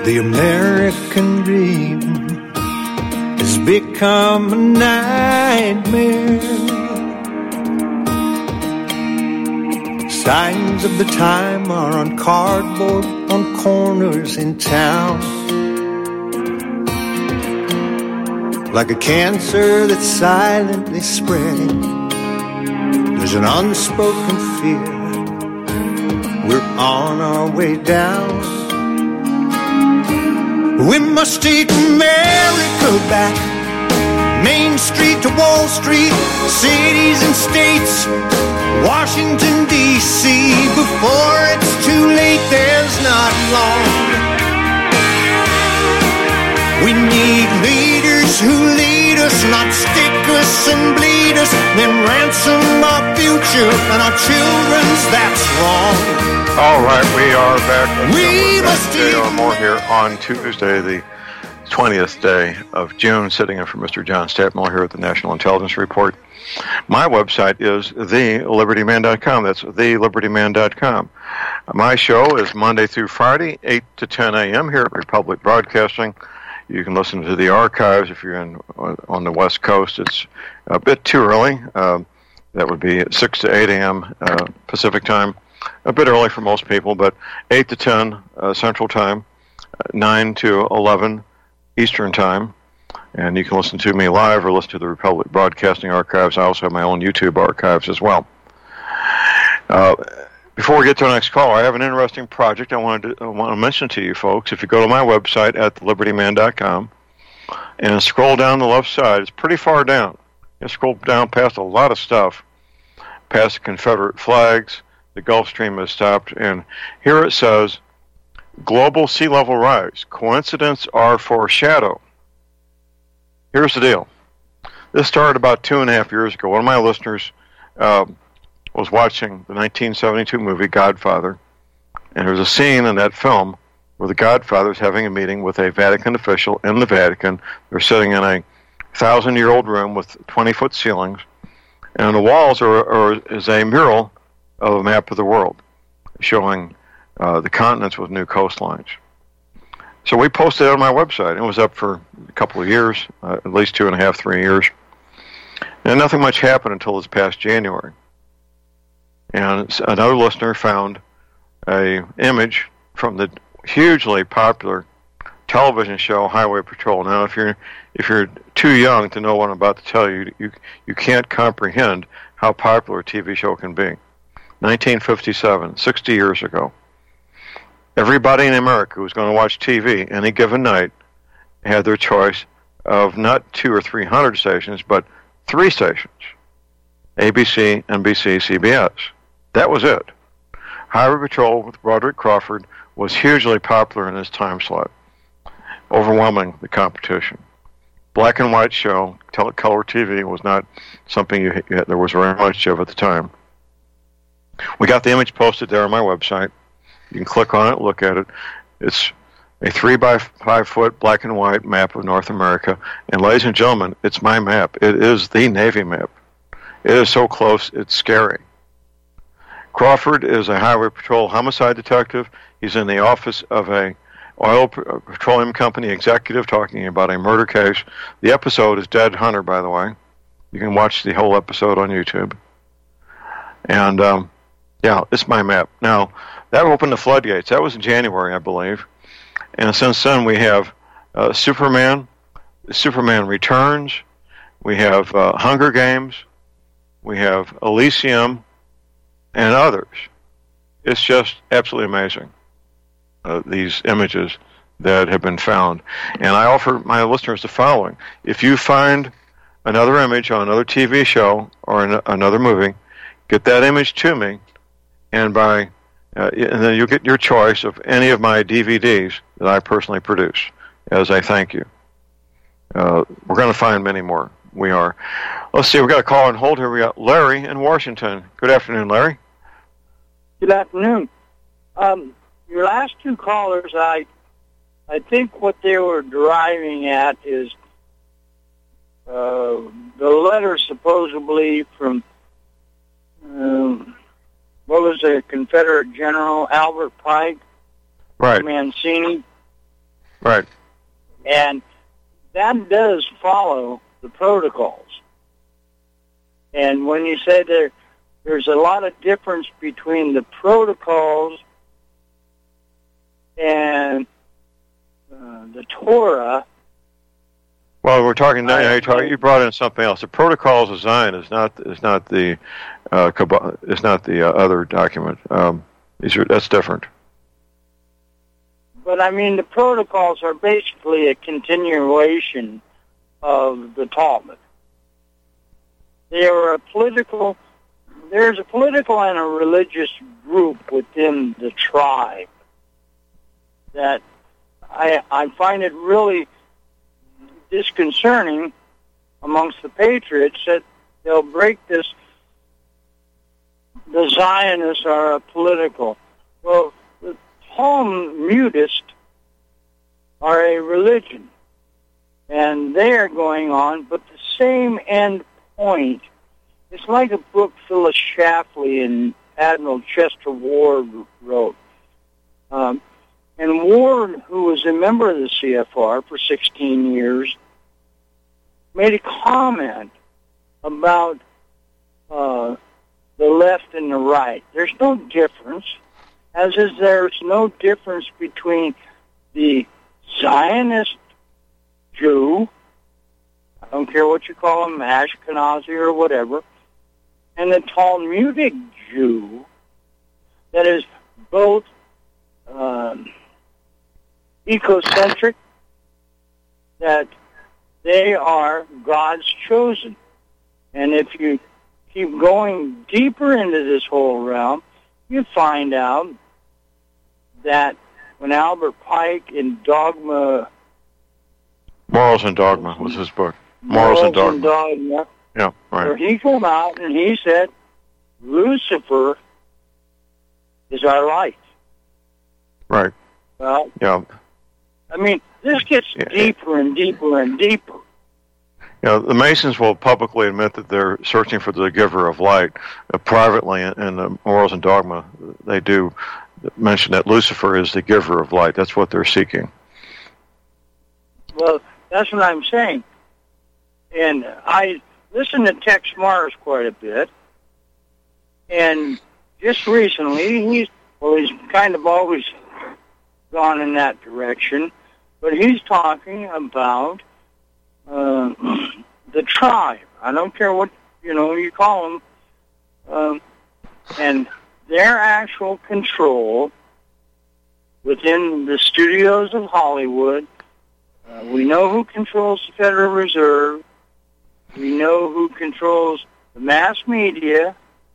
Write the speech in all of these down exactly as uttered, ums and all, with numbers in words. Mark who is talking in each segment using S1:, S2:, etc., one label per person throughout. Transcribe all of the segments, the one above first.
S1: The American dream has become a nightmare. Signs of the time are on cardboard on corners in town. Like a cancer that's silently spreading, there's an unspoken fear. We're on our way down. We must take America back. Main Street to Wall Street, cities and states, Washington, D C Before it's too late, there's not long. We need leaders who lead us, not stick us and bleed us, then ransom our future and our children's. That's wrong.
S2: All right, we are back.
S1: We must
S2: J R Moore here on Tuesday, the twentieth day of June, sitting in for Mister John Statmore here at the National Intelligence Report. My website is the liberty man dot com. That's the liberty man dot com. My show is Monday through Friday, eight to ten a.m. here at Republic Broadcasting. You can listen to the archives if you're in on the West Coast. It's a bit too early. Uh, that would be six to eight a.m. Uh, Pacific time. A bit early for most people, but eight to ten uh, Central Time, nine to eleven Eastern Time. And you can listen to me live or listen to the Republic Broadcasting archives. I also have my own YouTube archives as well. Uh, before we get to the next call, I have an interesting project I wanted to, I want to mention to you folks. If you go to my website at the liberty man dot com and scroll down the left side, it's pretty far down. You scroll down past a lot of stuff, past the Confederate flags. The Gulf Stream has stopped, and here it says, global sea level rise, coincidence or foreshadow. Here's the deal. This started about two and a half years ago. One of my listeners uh, was watching the nineteen seventy-two movie Godfather, and there's a scene in that film where the Godfather is having a meeting with a Vatican official in the Vatican. They're sitting in a thousand-year-old room with twenty-foot ceilings, and on the walls are, are, is a mural of a map of the world showing uh, the continents with new coastlines. So we posted it on my website. It was up for a couple of years, uh, at least two and a half, three years. And nothing much happened until this past January. And another listener found a image from the hugely popular television show Highway Patrol. Now, if you're if you're too young to know what I'm about to tell you, you you can't comprehend how popular a T V show can be. nineteen fifty-seven, sixty years ago. Everybody in America who was going to watch T V any given night had their choice of not two or three hundred stations, but three stations. A B C, N B C, C B S. That was it. Highway Patrol with Broderick Crawford was hugely popular in this time slot, overwhelming the competition. Black and white show, color T V was not something you, you, there was very much of at the time. We got the image posted there on my website. You can click on it, look at it. It's a three by five foot black and white map of North America. And ladies and gentlemen, it's my map. It is the Navy map. It is so close, it's scary. Crawford is a Highway Patrol homicide detective. He's in the office of a oil petroleum company executive talking about a murder case. The episode is Dead Hunter, by the way. You can watch the whole episode on YouTube. And, um, yeah, it's my map. Now, that opened the floodgates. That was in January, I believe. And since then, we have uh, Superman, Superman Returns, we have uh, Hunger Games, we have Elysium, and others. It's just absolutely amazing, uh, these images that have been found. And I offer my listeners the following. If you find another image on another T V show or an- another movie, get that image to me, and by uh, and then you'll get your choice of any of my D V Ds that I personally produce as a thank you. Uh, we're going to find many more. We are. Let's see, we've got a call on hold here. We got Larry in Washington. Good afternoon, Larry.
S3: Good afternoon. Um, your last two callers, I I think what they were driving at is uh, the letter supposedly from, um, what was the Confederate General, Albert Pike?
S2: Right.
S3: Mancini.
S2: Right.
S3: And that does follow the protocols. And when you say there, there's a lot of difference between the protocols and uh, the Torah.
S2: Well, we're talking now.
S3: I,
S2: You, talk, you brought in something else. The Protocols of Zion is not is not the uh, is not the uh, other document. Um, these are that's different.
S3: But I mean, the protocols are basically a continuation of the Talmud. They are a political. There's a political and a religious group within the tribe that I I find it really disconcerting amongst the patriots that they'll break this. The Zionists are a political. Well, the Talmudists are a religion, and they are going on, but the same end point. It's like a book Phyllis Schlafly and Admiral Chester Ward wrote. Um, and Ward, who was a member of the C F R for sixteen years, made a comment about uh, the left and the right. There's no difference, as is there's no difference between the Zionist Jew, I don't care what you call him, Ashkenazi or whatever, and the Talmudic Jew that is both um, ecocentric, that they are God's chosen. And if you keep going deeper into this whole realm, you find out that when Albert Pike in Dogma...
S2: Morals and Dogma was his book. Morals, Morals and Dogma.
S3: And Dogma.
S2: Yeah, right.
S3: Where he came out and he said, Lucifer is our light.
S2: Right.
S3: Well,
S2: yeah.
S3: I mean, this gets yeah. deeper and deeper and deeper.
S2: You know, the Masons will publicly admit that they're searching for the giver of light. Uh, privately, in, in the Morals and Dogma, they do mention that Lucifer is the giver of light. That's what they're seeking.
S3: Well, that's what I'm saying. And I listen to Tex Mars quite a bit. And just recently, he's, well, he's kind of always gone in that direction, but he's talking about uh, the tribe. I don't care what, you know, you call them, um, and their actual control within the studios of Hollywood. Uh, we know who controls the Federal Reserve. We know who controls the mass media.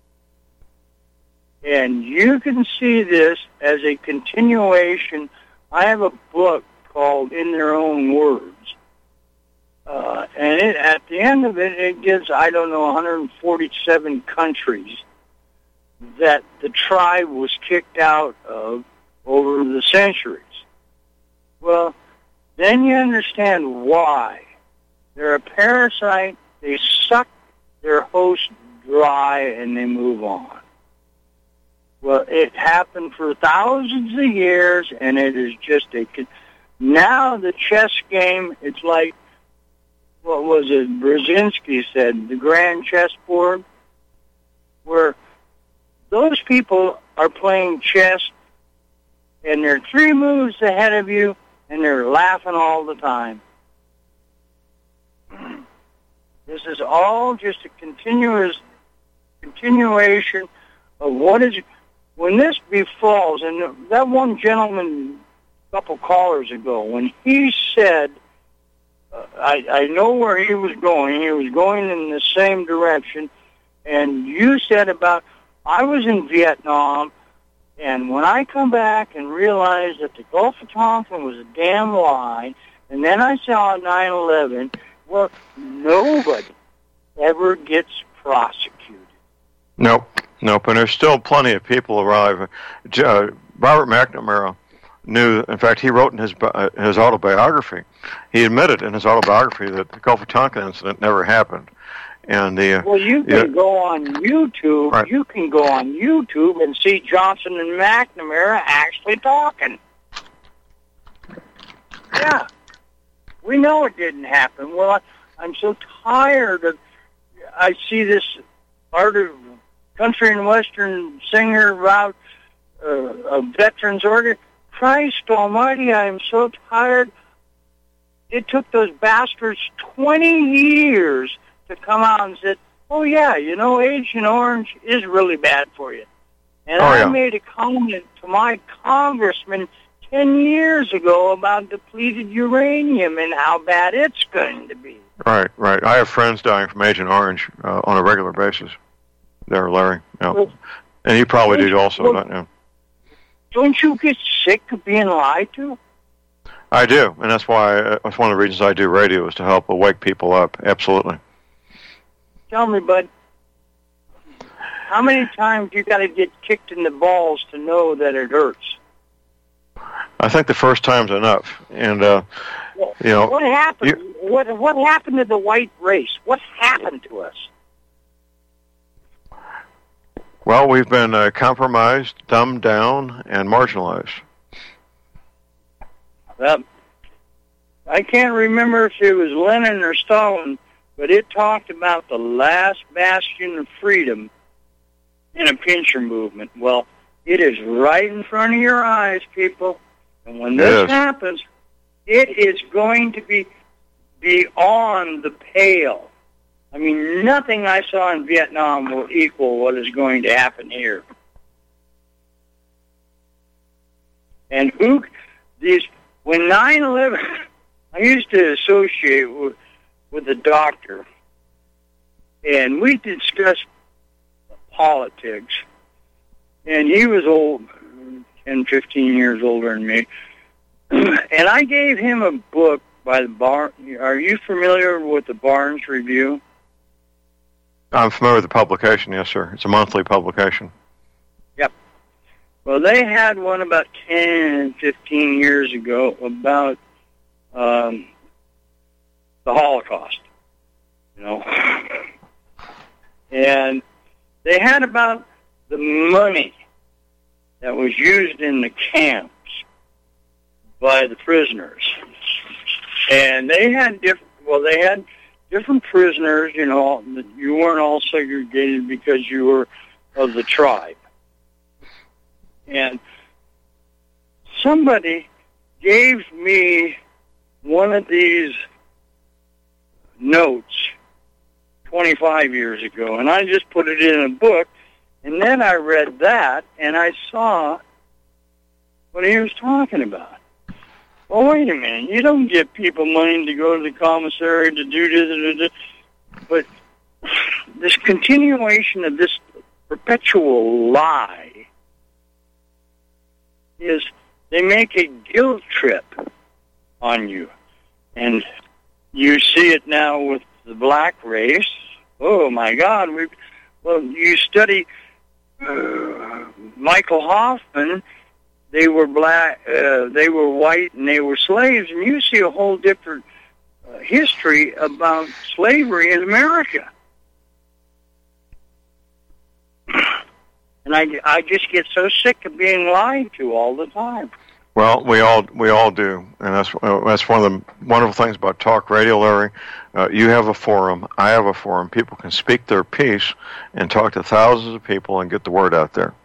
S3: And you can see this as a continuation. I have a book called In Their Own Words. Uh, and it, at the end of it, it gives, I don't know, one hundred forty-seven countries that the tribe was kicked out of over the centuries. Well, then you understand why. They're a parasite. They suck their host dry and they move on. Well, it happened for thousands of years, and it is just a... Now the chess game, it's like, what was it, Brzezinski said, the grand chessboard, where those people are playing chess, and they're three moves ahead of you, and they're laughing all the time. This is all just a continuous continuation of what is... When this befalls, and that one gentleman a couple callers ago, when he said, uh, I, I know where he was going, he was going in the same direction, and you said about, I was in Vietnam, and when I come back and realize that the Gulf of Tonkin was a damn lie, and then I saw nine eleven, well, nobody ever gets prosecuted.
S2: Nope. Nope, and there's still plenty of people arrive. Uh, Robert McNamara knew, in fact, he wrote in his uh, his autobiography, he admitted in his autobiography that the Gulf of Tonkin incident never happened. And the uh,
S3: Well, you can
S2: yeah,
S3: go on YouTube,
S2: right.
S3: you can go on YouTube and see Johnson and McNamara actually talking. Yeah. We know it didn't happen. Well, I, I'm so tired of, I see this art of country and western singer about uh, a veterans order. Christ almighty, I am so tired. It took those bastards twenty years to come out and say, oh, yeah, you know, Agent Orange is really bad for you. And
S2: oh,
S3: I
S2: yeah.
S3: made a comment to my congressman ten years ago about depleted uranium and how bad it's going to be.
S2: Right, right. I have friends dying from Agent Orange uh, on a regular basis. There, Larry. Yeah. Well, and you probably did also.
S3: Well,
S2: not, yeah.
S3: Don't you get sick of being lied to?
S2: I do, and that's why uh, that's one of the reasons I do radio is to help wake people up. Absolutely.
S3: Tell me, bud, how many times you got to get kicked in the balls to know that it hurts?
S2: I think the first time's enough, and uh,
S3: well,
S2: you know
S3: what happened.
S2: You,
S3: what what happened to the white race? What happened to us?
S2: Well, we've been uh, compromised, dumbed down, and marginalized.
S3: Well, I can't remember if it was Lenin or Stalin, but it talked about the last bastion of freedom in a pincher movement. Well, it is right in front of your eyes, people. And when this
S2: yes.
S3: happens, it is going to be beyond the pale. I mean, nothing I saw in Vietnam will equal what is going to happen here. And who, these, when nine eleven, I used to associate with, with a doctor, and we discussed politics, and he was old, ten, fifteen years older than me, and I gave him a book by the Bar. Are you familiar with the Barnes Review?
S2: I'm familiar with the publication, yes, sir. It's a monthly publication.
S3: Yep. Well, they had one about ten, fifteen years ago about um, the Holocaust, you know. And they had about the money that was used in the camps by the prisoners. And they had different, well, they had different prisoners, you know, you weren't all segregated because you were of the tribe. And somebody gave me one of these notes twenty-five years ago, and I just put it in a book, and then I read that, and I saw what he was talking about. Well, wait a minute. You don't give people money to go to the commissary to do this, this, this. But this continuation of this perpetual lie is they make a guilt trip on you. And you see it now with the black race. Oh, my God. We've, well, you study uh, Michael Hoffman. They were black, uh, they were white, and they were slaves, and you see a whole different uh, history about slavery in America. And I, I just get so sick of being lied to all the time.
S2: Well, we all we all do, and that's uh, that's one of the wonderful things about talk radio, Larry. Uh, you have a forum, I have a forum. People can speak their piece and talk to thousands of people and get the word out there.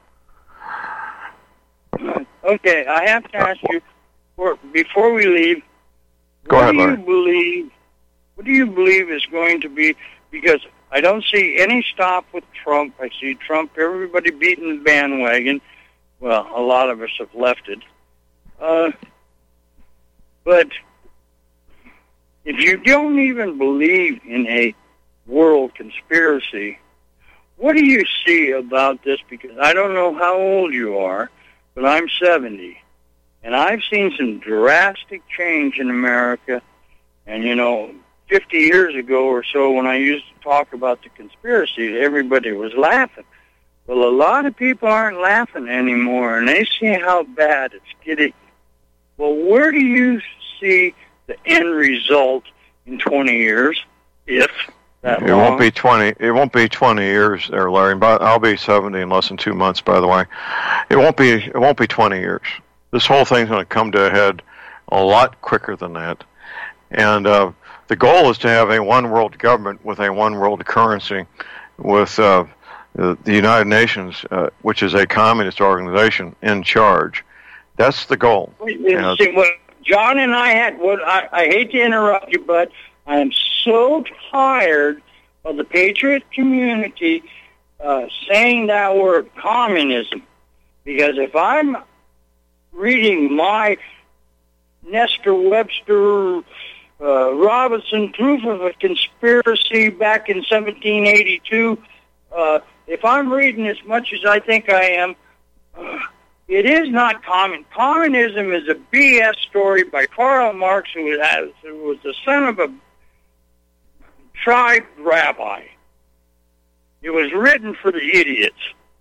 S3: Okay, I have to ask you, for, before we leave,
S2: Go
S3: what
S2: ahead,
S3: do you
S2: Larry.
S3: believe? What do you believe is going to be? Because I don't see any stop with Trump. I see Trump, everybody beating the bandwagon. Well, a lot of us have left it. Uh, but if you don't even believe in a world conspiracy, what do you see about this? Because I don't know how old you are, but I'm seventy, and I've seen some drastic change in America. And, you know, fifty years ago or so, when I used to talk about the conspiracy, everybody was laughing. Well, a lot of people aren't laughing anymore, and they see how bad it's getting. Well, where do you see the end result in twenty years, if that
S2: It
S3: long?
S2: won't be twenty. It won't be twenty years there, Larry. But I'll be seventy in less than two months. By the way, it won't be. It won't be twenty years. This whole thing's going to come to a head a lot quicker than that. And uh, the goal is to have a one world government with a one world currency, with uh, the, the United Nations, uh, which is a communist organization, in charge. That's the goal.
S3: Wait, wait, see, what John and I had, what I, I hate to interrupt you, but I am so tired of the patriot community uh, saying that word communism. Because if I'm reading my Nestor Webster uh, Robinson proof of a conspiracy back in seventeen eighty-two, uh, if I'm reading as much as I think I am, uh, it is not common. Communism is a B S story by Karl Marx, who was, who was the son of a tribe rabbi. It was written for the idiots.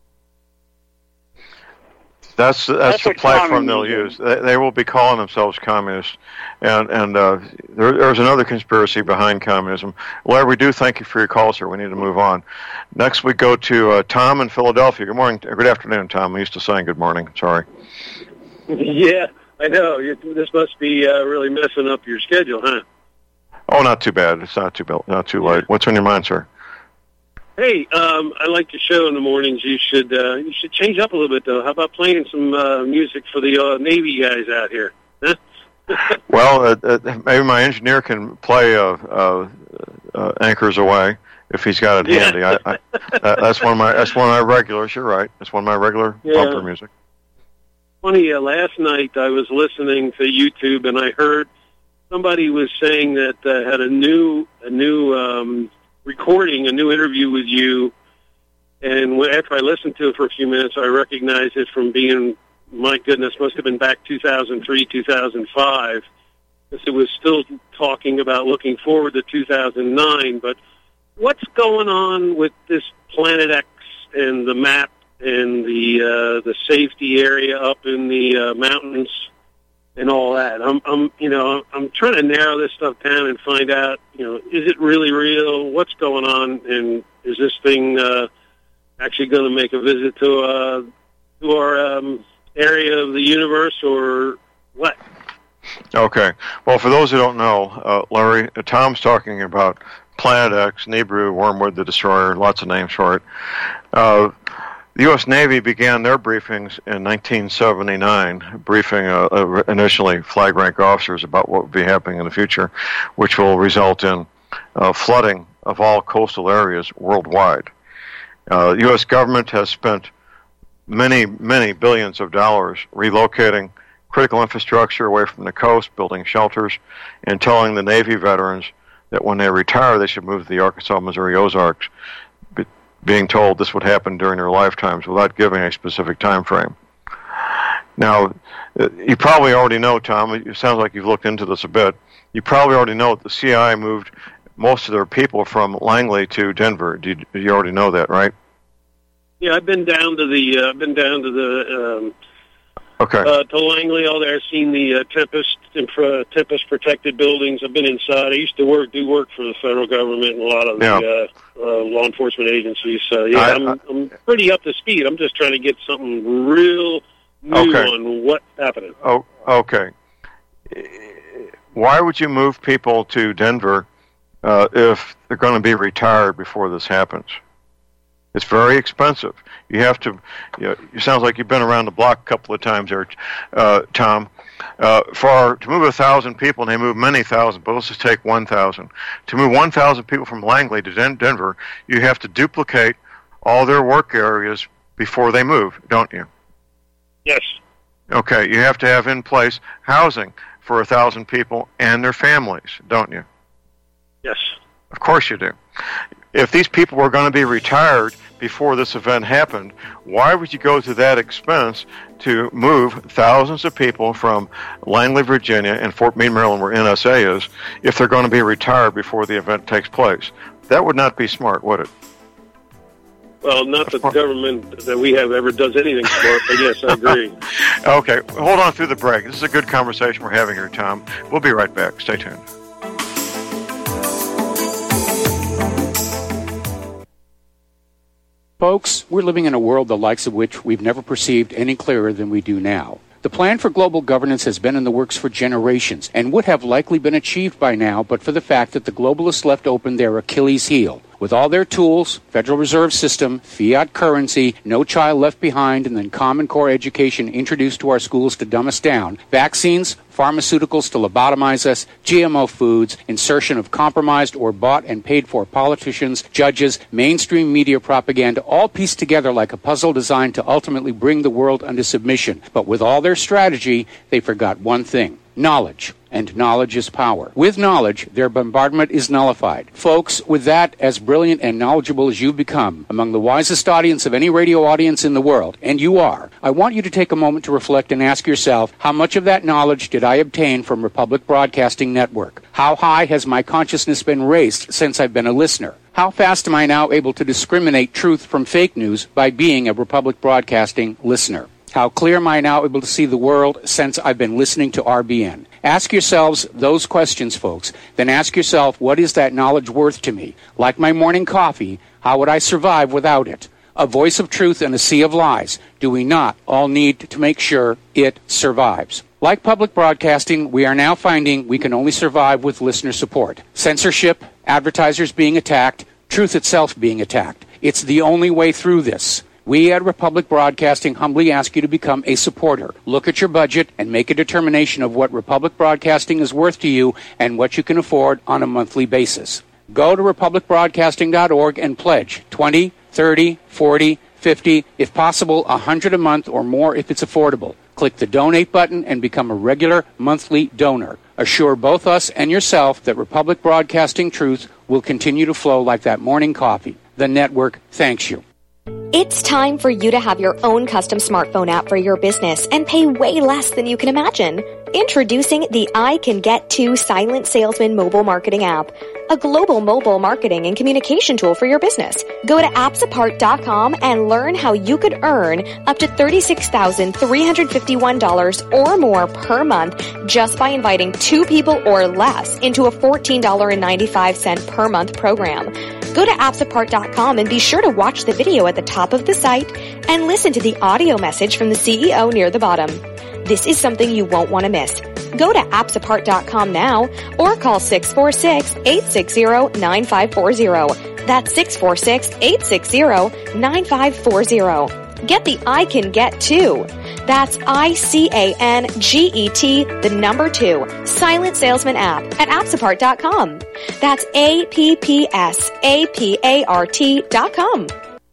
S2: That's that's, that's the platform they'll use. They, they will be calling themselves communists, and and uh, there, there's another conspiracy behind communism. Larry, we do thank you for your call, sir. We need to move on. Next, we go to uh, Tom in Philadelphia. Good morning, good afternoon, Tom. I'm used to saying good morning. Sorry.
S4: Yeah, I know. This must be uh, really messing up your schedule, huh?
S2: Oh, not too bad. It's not too not too late. What's on your mind, sir?
S4: Hey, um, I like your show in the mornings. You should uh, you should change up a little bit, though. How about playing some uh, music for the uh, Navy guys out here? Huh?
S2: Well, uh, uh, maybe my engineer can play uh, uh, uh, Anchors Away if he's got it
S4: yeah.
S2: handy. I, I, uh, that's one of my that's one of my regulars. You're right. That's one of my regular
S4: yeah.
S2: bumper music.
S4: Funny, uh, last night I was listening to YouTube and I heard somebody was saying that uh, had a new a new. Um, recording a new interview with you, and after I listened to it for a few minutes, I recognized it from being, my goodness, must have been back two thousand three, two thousand five, because it was still talking about looking forward to two thousand nine, but what's going on with this Planet X and the map and the uh, the safety area up in the uh, mountains and all that? I'm, I'm, you know, I'm trying to narrow this stuff down and find out, you know, is it really real? What's going on? And is this thing uh, actually going to make a visit to uh, to our um, area of the universe, or what?
S2: Okay. Well, for those who don't know, uh, Larry, uh, Tom's talking about Planet X, Nibiru, Wormwood, the Destroyer, lots of names for it. Uh, The U S Navy began their briefings in nineteen seventy-nine, briefing uh, uh, initially flag rank officers about what would be happening in the future, which will result in uh, flooding of all coastal areas worldwide. Uh, the U S government has spent many, many billions of dollars relocating critical infrastructure away from the coast, building shelters, and telling the Navy veterans that when they retire, they should move to the Arkansas, Missouri Ozarks, being told this would happen during their lifetimes without giving a specific time frame. Now, you probably already know, Tom, it sounds like you've looked into this a bit, you probably already know that the C I A moved most of their people from Langley to Denver. Do you, you already know that, right?
S4: Yeah, I've been down to the, uh, I've been down to the, um,
S2: okay.
S4: uh, to Langley, all there. I've seen the uh, Tempest, uh, Tempest protected buildings. I've been inside. I used to work, do work for the federal government and a lot of
S2: yeah.
S4: the, uh, Uh, law enforcement agencies. So, yeah,
S2: I,
S4: I'm,
S2: I,
S4: I'm pretty up to speed. I'm just trying to get something real new
S2: okay.
S4: on what's happening.
S2: Oh, okay. Why would you move people to Denver uh, if they're going to be retired before this happens? It's very expensive. You have to, you know, it sounds like you've been around the block a couple of times there, uh, Tom. Uh, for to move a thousand people, and they move many thousand, but let's just take one thousand. To move one thousand people from Langley to Den- Denver, you have to duplicate all their work areas before they move, don't you?
S4: Yes.
S2: Okay, you have to have in place housing for a thousand people and their families, don't you?
S4: Yes.
S2: Of course you do. If these people were going to be retired before this event happened, why would you go to that expense to move thousands of people from Langley, Virginia, and Fort Meade, Maryland, where N S A is, if they're going to be retired before the event takes place? That would not be smart, would it?
S4: Well, not that the government that we have ever does anything smart, but yes, I agree.
S2: Okay, hold on through the break. This is a good conversation we're having here, Tom. We'll be right back. Stay tuned.
S5: Folks, we're living in a world the likes of which we've never perceived any clearer than we do now. The The plan for global governance has been in the works for generations and would have likely been achieved by now but for the fact that the globalists left open their Achilles heel. With all their tools, Federal Reserve System, fiat currency, no child left behind, and then Common Core education introduced to our schools to dumb us down, vaccines, pharmaceuticals to lobotomize us, G M O foods, insertion of compromised or bought and paid for politicians, judges, mainstream media propaganda, all pieced together like a puzzle designed to ultimately bring the world under submission. But with all their strategy, they forgot one thing: knowledge. And knowledge is power. With knowledge, their bombardment is nullified. Folks, with that, as brilliant and knowledgeable as you've become, among the wisest audience of any radio audience in the world, and you are, I want you to take a moment to reflect and ask yourself, how much of that knowledge did I obtain from Republic Broadcasting Network? How high has my consciousness been raised since I've been a listener? How fast am I now able to discriminate truth from fake news by being a Republic Broadcasting listener? How clear am I now able to see the world since I've been listening to R B N? Ask yourselves those questions, folks. Then ask yourself, what is that knowledge worth to me? Like my morning coffee, how would I survive without it? A voice of truth in a sea of lies. Do we not all need to make sure it survives? Like public broadcasting, we are now finding we can only survive with listener support. Censorship, advertisers being attacked, truth itself being attacked. It's the only way through this. We at Republic Broadcasting humbly ask you to become a supporter. Look at your budget and make a determination of what Republic Broadcasting is worth to you and what you can afford on a monthly basis. Go to republic broadcasting dot org and pledge twenty, thirty, forty, fifty, if possible one hundred a month or more if it's affordable. Click the donate button and become a regular monthly donor. Assure both us and yourself that Republic Broadcasting truth will continue to flow like that morning coffee. The network thanks you.
S6: It's time for you to have your own custom smartphone app for your business and pay way less than you can imagine. Introducing the I Can Get To Silent Salesman mobile marketing app, a global mobile marketing and communication tool for your business. Go to apps apart dot com and learn how you could earn up to thirty-six thousand three hundred fifty-one dollars or more per month just by inviting two people or less into a fourteen dollars and ninety-five cents per month program. Go to apps apart dot com and be sure to watch the video at the top of the site and listen to the audio message from the C E O near the bottom. This is something you won't want to miss. Go to apps apart dot com now or call six four six, eight six zero, nine five four zero. That's six four six, eight six zero, nine five four zero. Get the I Can Get To. That's I C A N G E T, the number two, Silent Salesman app at apps apart dot com. That's A P P S A P A R T dot com.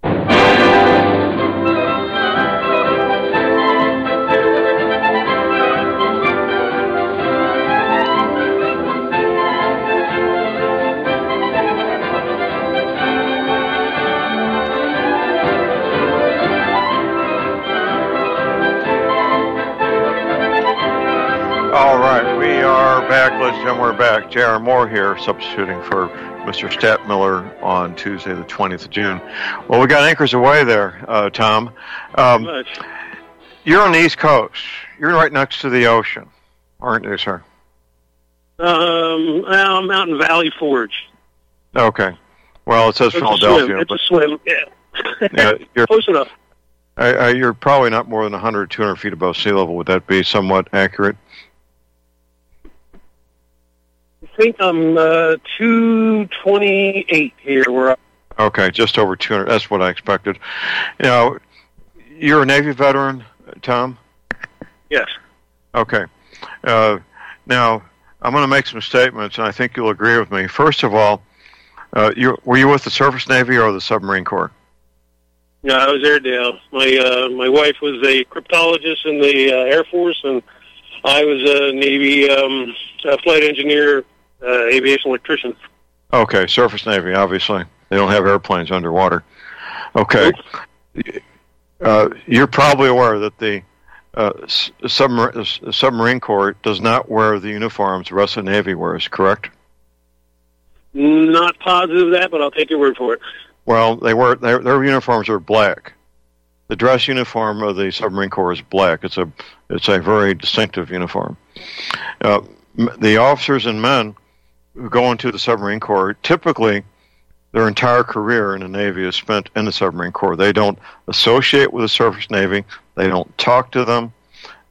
S2: All right, we are back, ladies and gentlemen, we're back. J R. Moore here, substituting for Mister Stadtmiller on Tuesday, the twentieth of June. Well, we got anchors away there, uh, Tom. Um, you're on the East Coast. You're right next to the ocean, aren't you, sir?
S4: Um, I'm out in Valley Forge.
S2: Okay. Well, it says
S4: it's
S2: Philadelphia.
S4: A it's but, a swim, yeah.
S2: yeah you're,
S4: Close enough.
S2: I, I, you're probably not more than one hundred, two hundred feet above sea level. Would that be somewhat accurate?
S4: I think I'm uh, two twenty-eight here. Where I-
S2: okay, just over two hundred. That's what I expected. You know, you're a Navy veteran, Tom?
S4: Yes.
S2: Okay. Uh, now, I'm going to make some statements, and I think you'll agree with me. First of all, uh, you, were you with the Surface Navy or the Submarine Corps?
S4: Yeah, I was Airedale. My uh, my wife was a cryptologist in the uh, Air Force, and I was a Navy um, uh, flight engineer. Uh, aviation electrician.
S2: Okay, Surface Navy, obviously. They don't have airplanes underwater. Okay. Uh, you're probably aware that the uh, submar- Submarine Corps does not wear the uniforms the rest of the Navy wears, correct?
S4: Not positive of that, but I'll take your word for it.
S2: Well, they wear their, their uniforms are black. The dress uniform of the Submarine Corps is black. It's a it's a very distinctive uniform. Uh, the officers and men who go into the Submarine Corps, typically their entire career in the Navy is spent in the Submarine Corps. They don't associate with the Surface Navy. They don't talk to them.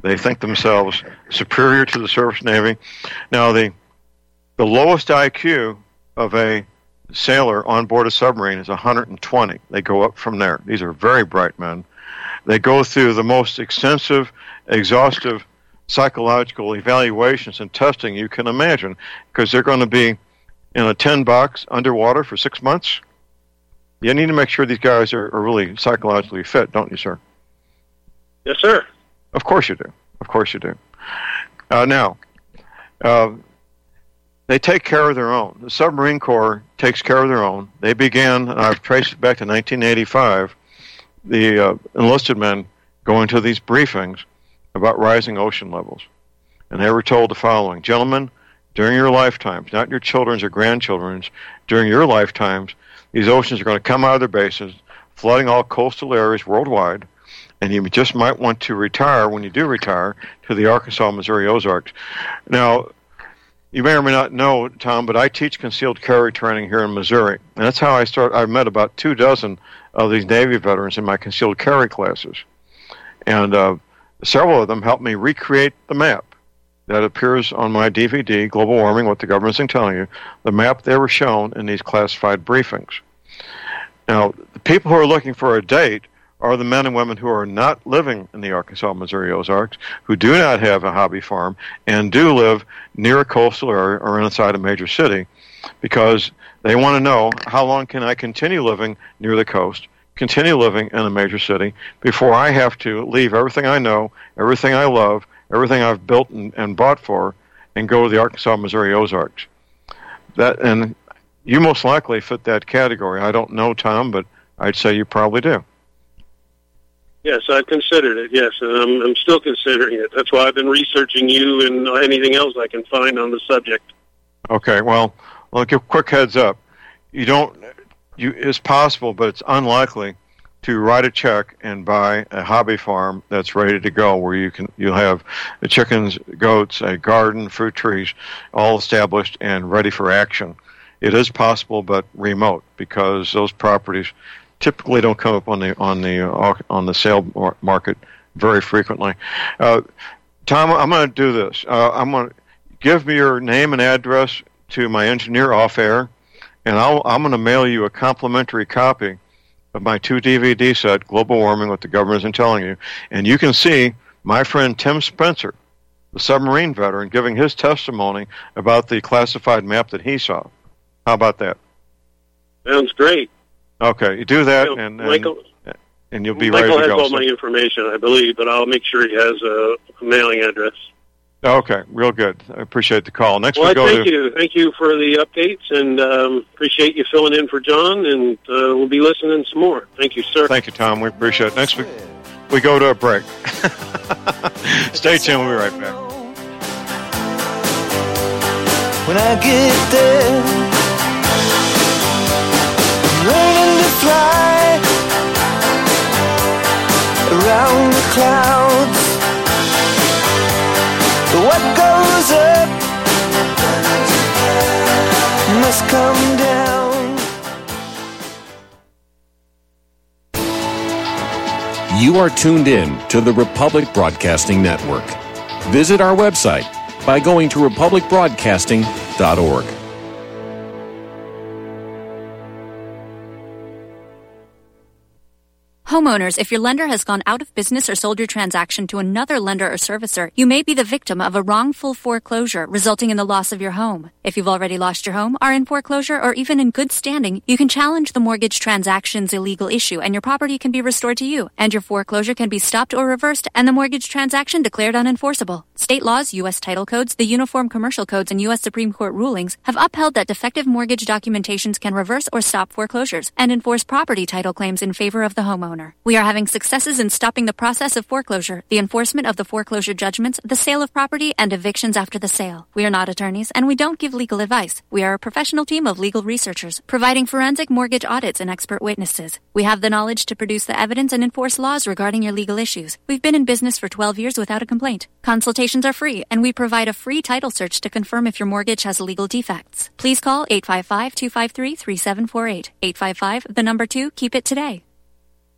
S2: They think themselves superior to the surface Navy. Now, the the lowest I Q of a sailor on board a submarine is one hundred twenty. They go up from there. These are very bright men. They go through the most extensive, exhaustive psychological evaluations and testing you can imagine, because they're going to be in a tin box underwater for six months. You need to make sure these guys are, are really psychologically fit, don't you, sir?
S4: Yes, sir.
S2: Of course you do. Of course you do. Uh, now, uh, they take care of their own. The Submarine Corps takes care of their own. They began, and I've traced it back to nineteen eighty-five, the uh, enlisted men going to these briefings about rising ocean levels. And they were told the following: gentlemen, during your lifetimes, not your children's or grandchildren's, during your lifetimes, these oceans are going to come out of their bases, flooding all coastal areas worldwide, and you just might want to retire, when you do retire, to the Arkansas, Missouri Ozarks. Now, you may or may not know, Tom, but I teach concealed carry training here in Missouri. And that's how I start. I've met about two dozen of these Navy veterans in my concealed carry classes. And uh, several of them helped me recreate the map that appears on my D V D, Global Warming, What the Government Isn't Telling You, the map they were shown in these classified briefings. Now, the people who are looking for a date are the men and women who are not living in the Arkansas, Missouri Ozarks, who do not have a hobby farm, and do live near a coastal area or inside a major city, because they want to know, how long can I continue living near the coast, continue living in a major city, before I have to leave everything I know, everything I love, everything I've built and, and bought for, and go to the Arkansas, Missouri Ozarks. That, and you most likely fit that category. I don't know, Tom, but I'd say you probably do.
S4: Yes, I've considered it, yes, and I'm, I'm still considering it. That's why I've been researching you and anything else I can find on the subject.
S2: Okay, well, I'll give a quick heads up. You don't, you, it's possible, but it's unlikely to write a check and buy a hobby farm that's ready to go, where you can, you'll have the chickens, goats, a garden, fruit trees, all established and ready for action. It is possible, but remote, because those properties typically don't come up on the on the uh, on the sale market very frequently. Uh, Tom, I'm going to do this. Uh, I'm going to give me your name and address to my engineer off air, and I'll, I'm going to mail you a complimentary copy of my two D V D set, Global Warming, What the Government Isn't Telling You, and you can see my friend Tim Spencer, the submarine veteran, giving his testimony about the classified map that he saw. How about that?
S4: Sounds great.
S2: Okay, you do that,
S4: you know,
S2: and, and
S4: Michael,
S2: and you'll be
S4: Michael
S2: ready to go.
S4: Michael has all
S2: so.
S4: my information, I believe, but I'll make sure he has a, a mailing address.
S2: Okay, real good. I appreciate the call. Next
S4: well,
S2: we go
S4: thank
S2: to...
S4: you. Thank you for the updates, and um, appreciate you filling in for John, and uh, we'll be listening some more. Thank you, sir.
S2: Thank you, Tom. We appreciate it. Next week, we go to a break. Stay tuned. We'll be right back.
S1: When I get there, learning to fly around the clouds. What goes up must come down.
S7: You are tuned in to the Republic Broadcasting Network. Visit our website by going to republic broadcasting dot org.
S8: Homeowners, if your lender has gone out of business or sold your transaction to another lender or servicer, you may be the victim of a wrongful foreclosure resulting in the loss of your home. If you've already lost your home, are in foreclosure, or even in good standing, you can challenge the mortgage transaction's illegal issue and your property can be restored to you, and your foreclosure can be stopped or reversed and the mortgage transaction declared unenforceable. State laws, U S title codes, the Uniform Commercial Codes, and U S Supreme Court rulings have upheld that defective mortgage documentations can reverse or stop foreclosures and enforce property title claims in favor of the homeowner. We are having successes in stopping the process of foreclosure, the enforcement of the foreclosure judgments, the sale of property, and evictions after the sale. We are not attorneys, and we don't give legal advice. We are a professional team of legal researchers, providing forensic mortgage audits and expert witnesses. We have the knowledge to produce the evidence and enforce laws regarding your legal issues. We've been in business for twelve years without a complaint. Consultations are free, and we provide a free title search to confirm if your mortgage has legal defects. Please call eight five five, two five three, three seven four eight. eight five five, the number two, keep it today.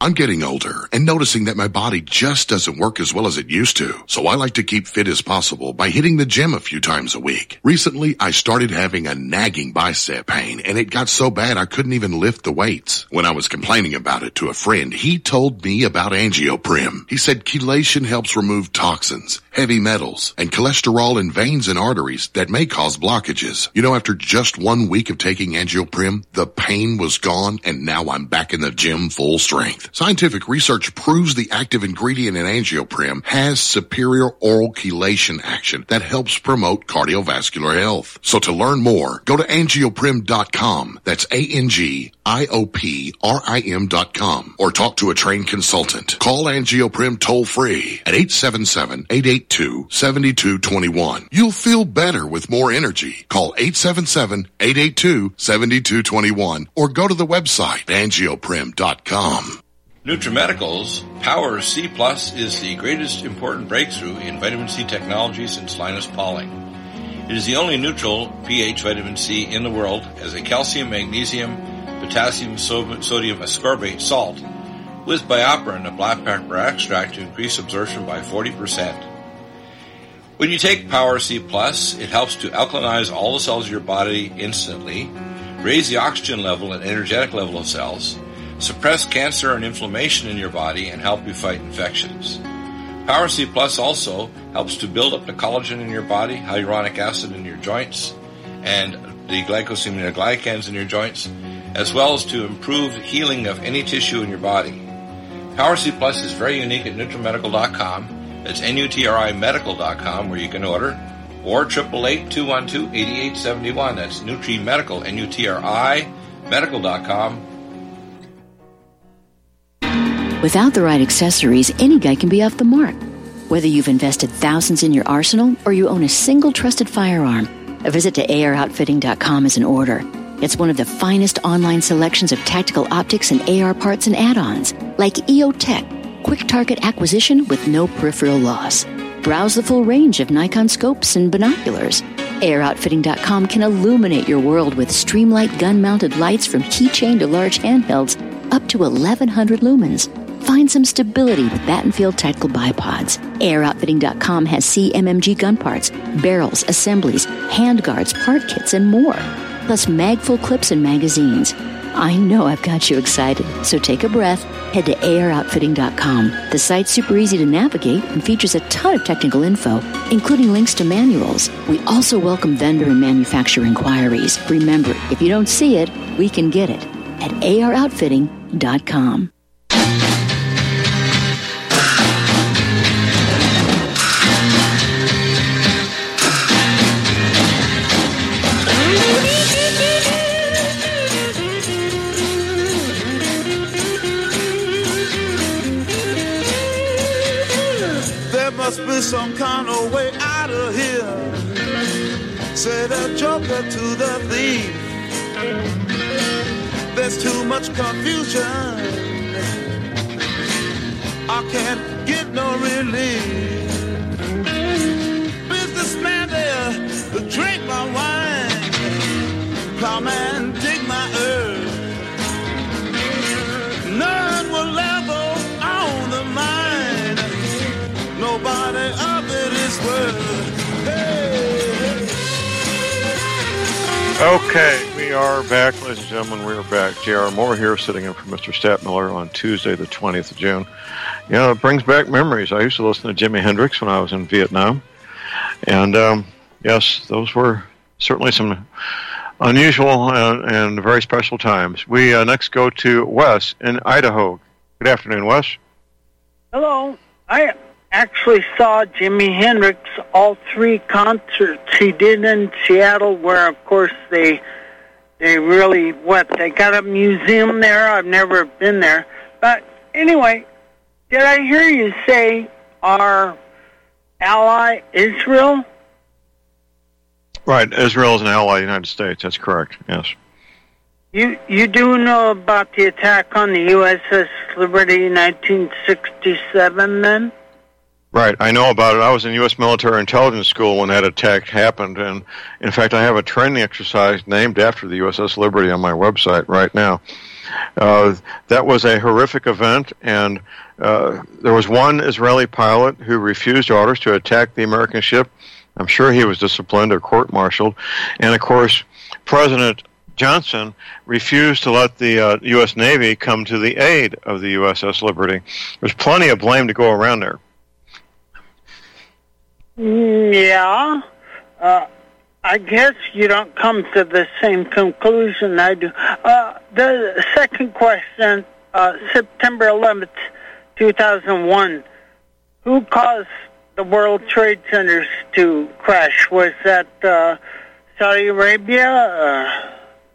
S9: I'm getting older and noticing that my body just doesn't work as well as it used to. So I like to keep fit as possible by hitting the gym a few times a week. Recently, I started having a nagging bicep pain, and it got so bad I couldn't even lift the weights. When I was complaining about it to a friend, he told me about Angioprim. He said chelation helps remove toxins, heavy metals, and cholesterol in veins and arteries that may cause blockages. You know, after just one week of taking Angioprim, the pain was gone, and now I'm back in the gym full strength. Scientific research proves the active ingredient in Angioprim has superior oral chelation action that helps promote cardiovascular health. So to learn more, go to angioprim dot com. That's A N G I O P R I M dot com. Or talk to a trained consultant. Call Angioprim toll free at eight seven seven, eight eight two, seven two two one. You'll feel better with more energy. Call eight seven seven, eight eight two, seven two two one or go to the website angioprim dot com.
S10: NutriMedical's Power C Plus is the greatest important breakthrough in vitamin C technology since Linus Pauling. It is the only neutral pH vitamin C in the world as a calcium, magnesium, potassium, so- sodium ascorbate salt with BioPerine, a black pepper extract to increase absorption by forty percent. When you take Power C Plus, it helps to alkalinize all the cells of your body instantly, raise the oxygen level and energetic level of cells, suppress cancer and inflammation in your body, and help you fight infections. Power C Plus also helps to build up the collagen in your body, hyaluronic acid in your joints, and the glycosaminoglycans in your joints, as well as to improve healing of any tissue in your body. Power C Plus is very unique at NutriMedical dot com. That's N U T R I medical dot com, where you can order, or eight eight eight, two one two, eight eight seven one. That's NutriMedical, N U T R I medical dot com.
S11: Without the right accessories, any guy can be off the mark. Whether you've invested thousands in your arsenal or you own a single trusted firearm, a visit to A R outfitting dot com is in order. It's one of the finest online selections of tactical optics and A R parts and add-ons, like E O Tech, quick target acquisition with no peripheral loss. Browse the full range of Nikon scopes and binoculars. A R outfitting dot com can illuminate your world with Streamlight gun-mounted lights from keychain to large handhelds up to eleven hundred lumens. Find some stability with Battenfield tactical bipods. A R outfitting dot com has C M M G gun parts, barrels, assemblies, handguards, part kits, and more. Plus mag-full clips and magazines. I know I've got you excited, so take a breath. Head to A R outfitting dot com. The site's super easy to navigate and features a ton of technical info, including links to manuals. We also welcome vendor and manufacturer inquiries. Remember, if you don't see it, we can get it at A R outfitting dot com.
S1: Must be some kind of way out of here. Say the joker to the thief. There's too much confusion. I can't get no relief. Businessman there, drink my wine. Plowman, dig my earth. None will ever own the mine. Nobody of it is worth. Hey, hey.
S2: Okay, we are back, ladies and gentlemen. We are back. J R Moore here, sitting in for Mister Stadtmiller on Tuesday, the twentieth of June. You know, it brings back memories. I used to listen to Jimi Hendrix when I was in Vietnam. And, um, yes, those were certainly some unusual and, and very special times. We uh, next go to Wes in Idaho. Good afternoon, Wes.
S3: Hello. I actually saw Jimi Hendrix, all three concerts he did in Seattle, where, of course, they they really, what, they got a museum there? I've never been there. But anyway, did I hear you say our ally, Israel?
S2: Right, Israel is an ally of the United States. That's correct, yes.
S3: You you do know about the attack on the U S S Liberty in nineteen sixty-seven, then?
S2: Right, I know about it. I was in U S military intelligence school when that attack happened, and in fact, I have a training exercise named after the U S S Liberty on my website right now. Uh, that was a horrific event, and uh, there was one Israeli pilot who refused orders to attack the American ship. I'm sure he was disciplined or court-martialed. And, of course, President Johnson refused to let the uh, U S Navy come to the aid of the U S S Liberty. There's plenty of blame to go around there.
S12: Yeah. Uh, I guess you don't come to the same conclusion I do. Uh, the second question, uh, September eleventh, two thousand one, who caused the World Trade Centers to crash? Was that uh, Saudi Arabia, uh,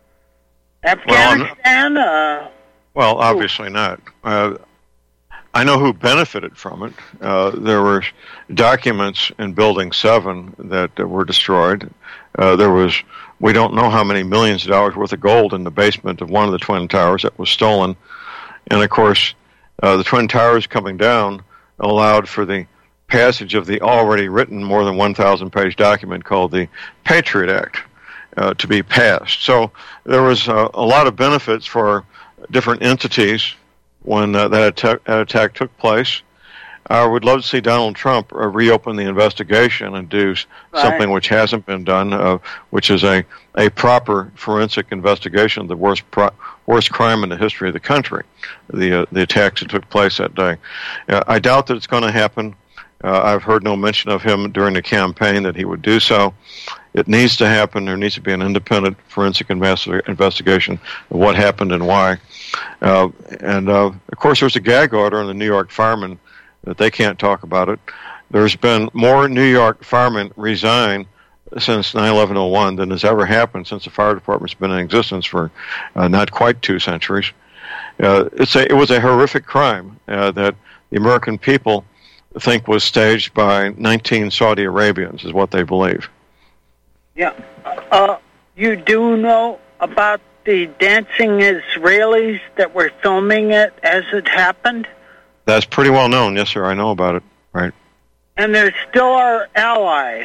S12: Afghanistan?
S2: Well,
S12: uh,
S2: well obviously not. Uh, I know who benefited from it. Uh, there were documents in Building seven that uh, were destroyed. Uh, there was, we don't know how many millions of dollars worth of gold in the basement of one of the Twin Towers that was stolen. And, of course, uh, the Twin Towers coming down allowed for the passage of the already written more than one thousand page document called the Patriot Act uh, to be passed. So there was uh, a lot of benefits for different entities when uh, that, attack, that attack took place. I would love to see Donald Trump uh, reopen the investigation and do right. something which hasn't been done, uh, which is a, a proper forensic investigation of the worst pro- worst crime in the history of the country, the uh, the attacks that took place that day. Uh, I doubt that it's going to happen. Uh, I've heard no mention of him during the campaign that he would do so. It needs to happen. There needs to be an independent forensic investi- investigation of what happened and why. Uh, and, uh, of course, there's a gag order on the New York firemen that they can't talk about it. There's been more New York firemen resign since nine eleven oh one than has ever happened since the fire department's been in existence for uh, not quite two centuries. Uh, it's a, it was a horrific crime uh, that the American people think was staged by nineteen Saudi Arabians, is what they believe.
S12: Yeah. Uh, you do know about the dancing Israelis that were filming it as it happened?
S2: That's pretty well known. Yes, sir. I know about it. Right.
S12: And they're still our ally.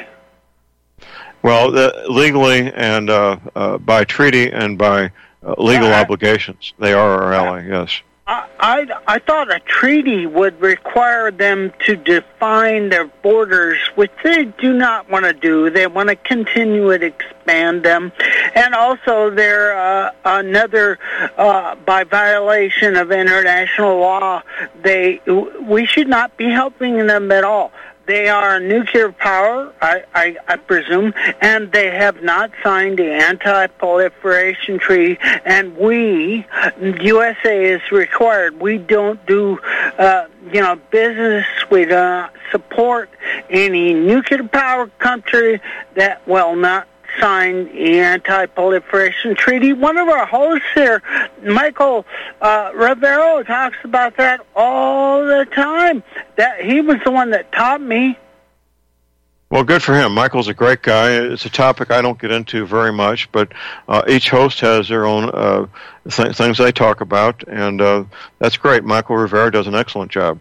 S2: Well, uh, legally and uh, uh, by treaty and by uh, legal uh, obligations, they are our ally, yes.
S12: I, I, I thought a treaty would require them to define their borders, which they do not want to do. They want to continue to expand them. And also they're uh, another, uh, by violation of international law, they we should not be helping them at all. They are a nuclear power, I, I, I presume, and they have not signed the anti-proliferation treaty, and we, U S A is required. We don't do, uh, you know, business. We don't support any nuclear power country that will not sign the anti-proliferation treaty. One of our hosts here, Michael uh, Rivero, talks about that all the time. That he was the one that taught me.
S2: Well, good for him. Michael's a great guy. It's a topic I don't get into very much, but uh, each host has their own uh, th- things they talk about, and uh, that's great. Michael Rivera does an excellent job.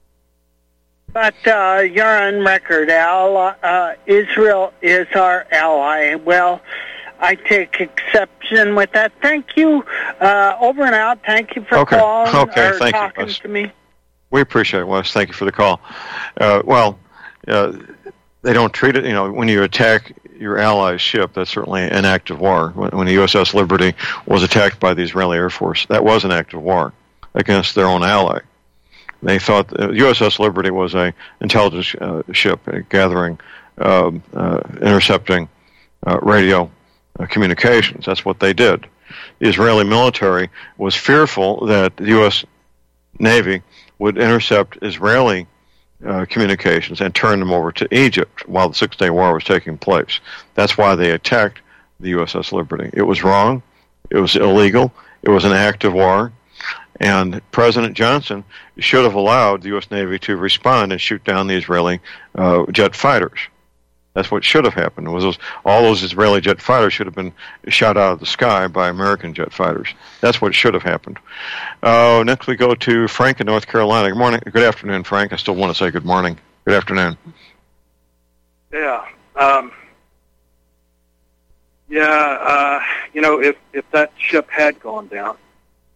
S12: But uh, you're on record, Al. Uh, Israel is our ally. Well, I take exception with that. Thank you. Uh, over and out. Thank you for
S2: okay.
S12: calling
S2: okay.
S12: or
S2: Thank
S12: talking
S2: you, Wes.
S12: to me.
S2: We appreciate it, Wes. Thank you for the call. Uh, well, uh, they don't treat it, you know, when you attack your ally's ship, that's certainly an act of war. When, when the U S S Liberty was attacked by the Israeli Air Force, that was an act of war against their own ally. They thought the U S S Liberty was a intelligence uh, ship uh, gathering, uh, uh, intercepting uh, radio uh, communications. That's what they did. The Israeli military was fearful that the U S Navy would intercept Israeli uh, communications and turn them over to Egypt while the Six-Day War was taking place. That's why they attacked the U S S Liberty. It was wrong. It was illegal. It was an act of war. And President Johnson should have allowed the U S Navy to respond and shoot down the Israeli uh, jet fighters. That's what should have happened. Was those, all those Israeli jet fighters should have been shot out of the sky by American jet fighters. That's what should have happened. Uh, next we go to Frank in North Carolina. Good morning. Good afternoon, Frank. I still want to say good morning. Good afternoon.
S13: Yeah. Um, yeah, uh, you know, if, if that ship had gone down,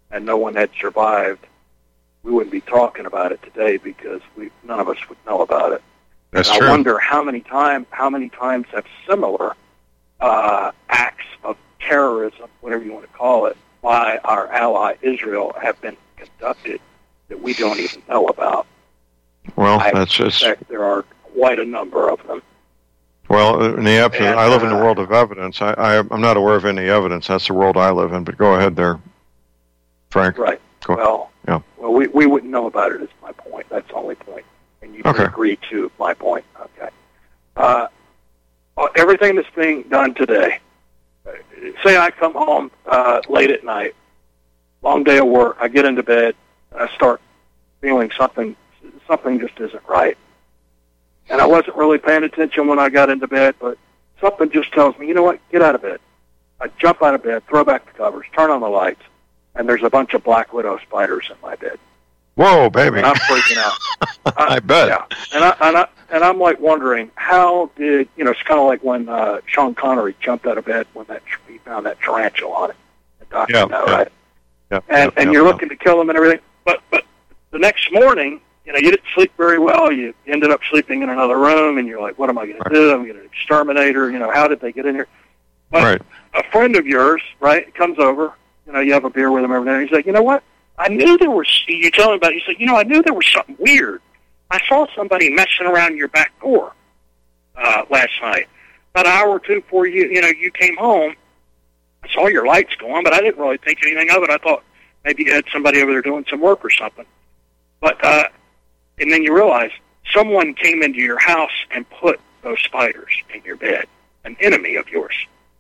S13: and no one had survived, we wouldn't be talking about it today because we none of us would know about it.
S2: That's
S13: and
S2: true.
S13: I wonder how many time how many times have similar uh, acts of terrorism, whatever you want to call it, by our ally Israel have been conducted that we don't even know about.
S2: Well,
S13: I
S2: that's just
S13: suspect there are quite a number of them.
S2: well in the absence.
S13: And,
S2: I live in the
S13: uh,
S2: world of evidence. I, I I'm not aware of any evidence. That's the world I live in. But go ahead there, Frank.
S13: Right.
S2: Go
S13: Well,
S2: yeah.
S13: well, we we wouldn't know about it. Is my point. That's the only point, and you
S2: Okay.
S13: can agree to my point. Okay. Uh, well, everything that's being done today. uh, Say I come home uh, late at night, long day of work. I get into bed, and I start feeling something. Something just isn't right. And I wasn't really paying attention when I got into bed, but something just tells me, you know what? Get out of bed. I jump out of bed, throw back the covers, turn on the lights, and there's a bunch of black widow spiders in my bed.
S2: Whoa, baby!
S13: And I'm freaking out.
S2: I, I bet.
S13: Yeah, and I and I and I'm like wondering how did you know? It's kind of like when uh, Sean Connery jumped out of bed when that he found that tarantula on it. The doctor,
S2: Yeah,
S13: know,
S2: yeah.
S13: right?
S2: Yeah,
S13: And
S2: yeah,
S13: and
S2: yeah,
S13: you're
S2: yeah.
S13: looking to kill him and everything, but but the next morning, you know, you didn't sleep very well. You ended up sleeping in another room, and you're like, what am I going
S2: Right.
S13: to do? I'm going to exterminator. You know, how did they get in here? But
S2: Right.
S13: a friend of yours, right, comes over. You know, you have a beer with him every day. He's like, you know what? I knew there was. You tell him about it. He's like, you know, I knew there was something weird. I saw somebody messing around your back door uh, last night. About an hour or two before you, you know, you came home. I saw your lights go on, but I didn't really think anything of it. I thought maybe you had somebody over there doing some work or something. But uh, and then you realize someone came into your house and put those spiders in your bed, an enemy of yours.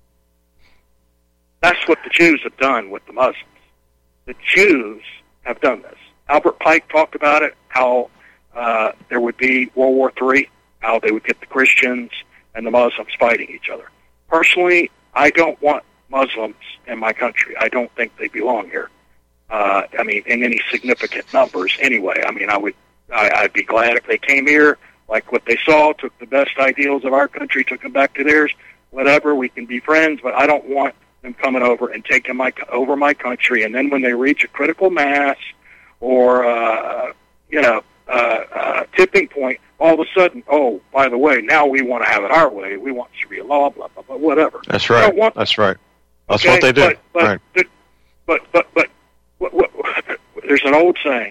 S13: That's what the Jews have done with the Muslims. The Jews have done this. Albert Pike talked about it, how uh, there would be World War Three, how they would get the Christians and the Muslims fighting each other. Personally, I don't want Muslims in my country. I don't think they belong here. Uh, I mean, in any significant numbers anyway. I mean, I would, I, I'd be glad if they came here, like what they saw, took the best ideals of our country, took them back to theirs, whatever, we can be friends, but I don't want them coming over and taking my, over my country, and then when they reach a critical mass or, uh, you know, uh, uh, tipping point, all of a sudden, oh, by the way, now we want to have it our way. We want Sharia law, blah, blah, blah, whatever.
S2: That's
S13: I
S2: right.
S13: don't want
S2: That's right. That's
S13: okay?
S2: what they do.
S13: But, but,
S2: right.
S13: but, but, but, but what, what, there's an old saying,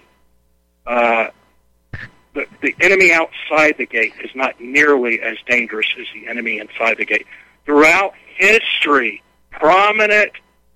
S13: uh, the, the enemy outside the gate is not nearly as dangerous as the enemy inside the gate. Throughout history, prominent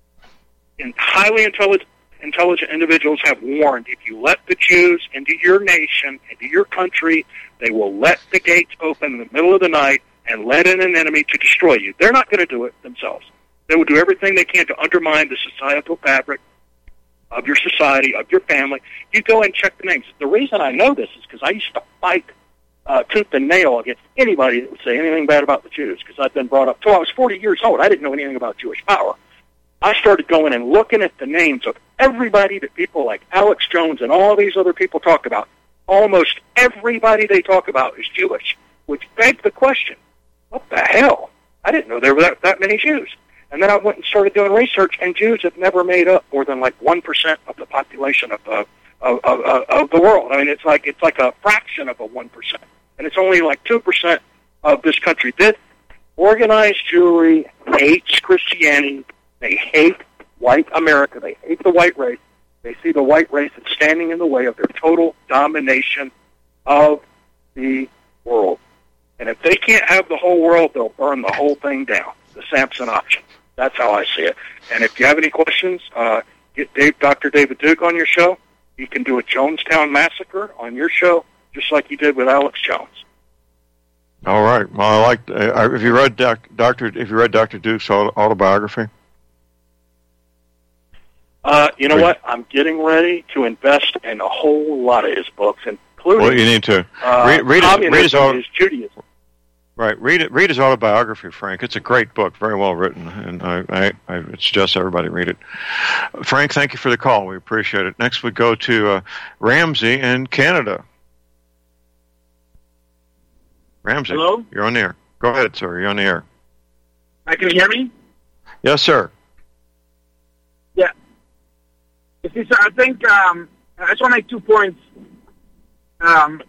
S13: and highly intelligent, intelligent individuals have warned, if you let the Jews into your nation, into your country, they will let the gates open in the middle of the night and let in an enemy to destroy you. They're not going to do it themselves. They will do everything they can to undermine the societal fabric of your society, of your family. You go and check the names. The reason I know this is because I used to fight uh, tooth and nail against anybody that would say anything bad about the Jews, because I'd been brought up till I was forty years old. I didn't know anything about Jewish power. I started going and looking at the names of everybody that people like Alex Jones and all these other people talk about. Almost everybody they talk about is Jewish, which begged the question, what the hell? I didn't know there were that, that many Jews. And then I went and started doing research, and Jews have never made up more than like one percent of the population of the of, of, of, of the world. I mean, it's like it's like a fraction of a one percent, and it's only like two percent of this country. This organized Jewry hates Christianity. They hate white America. They hate the white race. They see the white race as standing in the way of their total domination of the world. And if they can't have the whole world, they'll burn the whole thing down. The Samson option. That's how I see it. And if you have any questions, uh, get Dave, Doctor David Duke on your show. You can do a Jonestown Massacre on your show, just like you did with Alex Jones.
S2: All right. Well, I like. Uh, have you read doc, Doctor? Have you read Doctor Duke's autobiography?
S13: Uh, you know what? I'm getting ready to invest in a whole lot of his books, including.
S2: Well, you need to
S13: uh,
S2: read, read, his, read his,
S13: auto- is Judaism.
S2: Right, read it. Read his autobiography, Frank. It's a great book, very well written, and I, I, I suggest everybody read it. Frank, thank you for the call. We appreciate it. Next, we go to uh, Ramsey in Canada. Ramsey,
S14: hello?
S2: You're on the air. Go ahead, sir. You're on the air.
S14: I can you hear me?
S2: Yes, sir.
S14: Yeah. You see, sir, I think um, I just want to make two points. Um,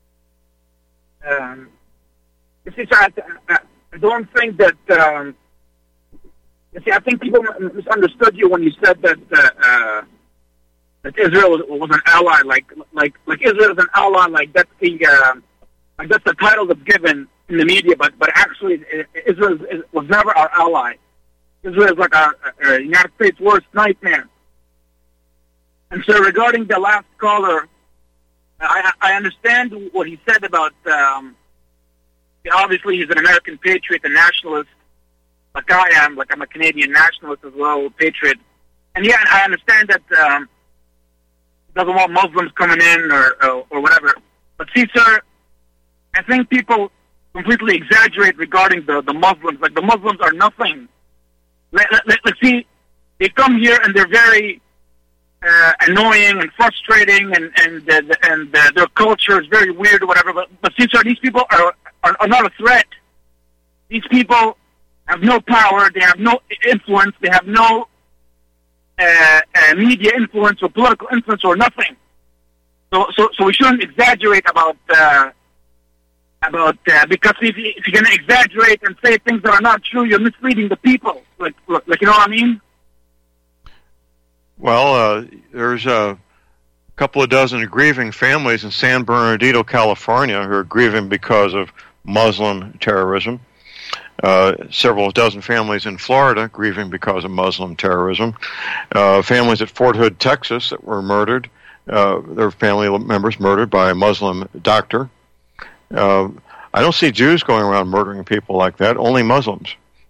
S14: um, you see, sir, I, I don't think that. Um, you see, I think people misunderstood you when you said that uh, uh, that Israel was, was an ally. Like, like, like Israel is an ally. Like that's the uh, like that's the title that's given in the media. But but actually, Israel is, was never our ally. Israel is like our, our United States' worst nightmare. And so, regarding the last caller, I, I understand what he said about. Um, obviously, he's an American patriot, a nationalist, like I am. Like I'm a Canadian nationalist as well, patriot. And yeah, I understand that um, he doesn't want Muslims coming in or, or or whatever. But see, sir, I think people completely exaggerate regarding the the Muslims. Like the Muslims are nothing. Let, let, let's see, they come here and they're very uh, annoying and frustrating, and and uh, and uh, their culture is very weird or whatever. But, but see, sir, these people are, are are not a threat. These people have no power. They have no influence. They have no uh, uh, media influence or political influence or nothing. So so so we shouldn't exaggerate about. Uh, About uh, because if, you, if you're going to exaggerate and say things that are not true, you're misleading the people. Like, like you know what I mean?
S2: Well, uh, there's a couple of dozen grieving families in San Bernardino, California, who are grieving because of Muslim terrorism. Uh, several dozen families in Florida grieving because of Muslim terrorism. Uh, families at Fort Hood, Texas, that were murdered. Uh, their family members murdered by a Muslim doctor. Uh, I don't see Jews going around murdering people like that, only Muslims.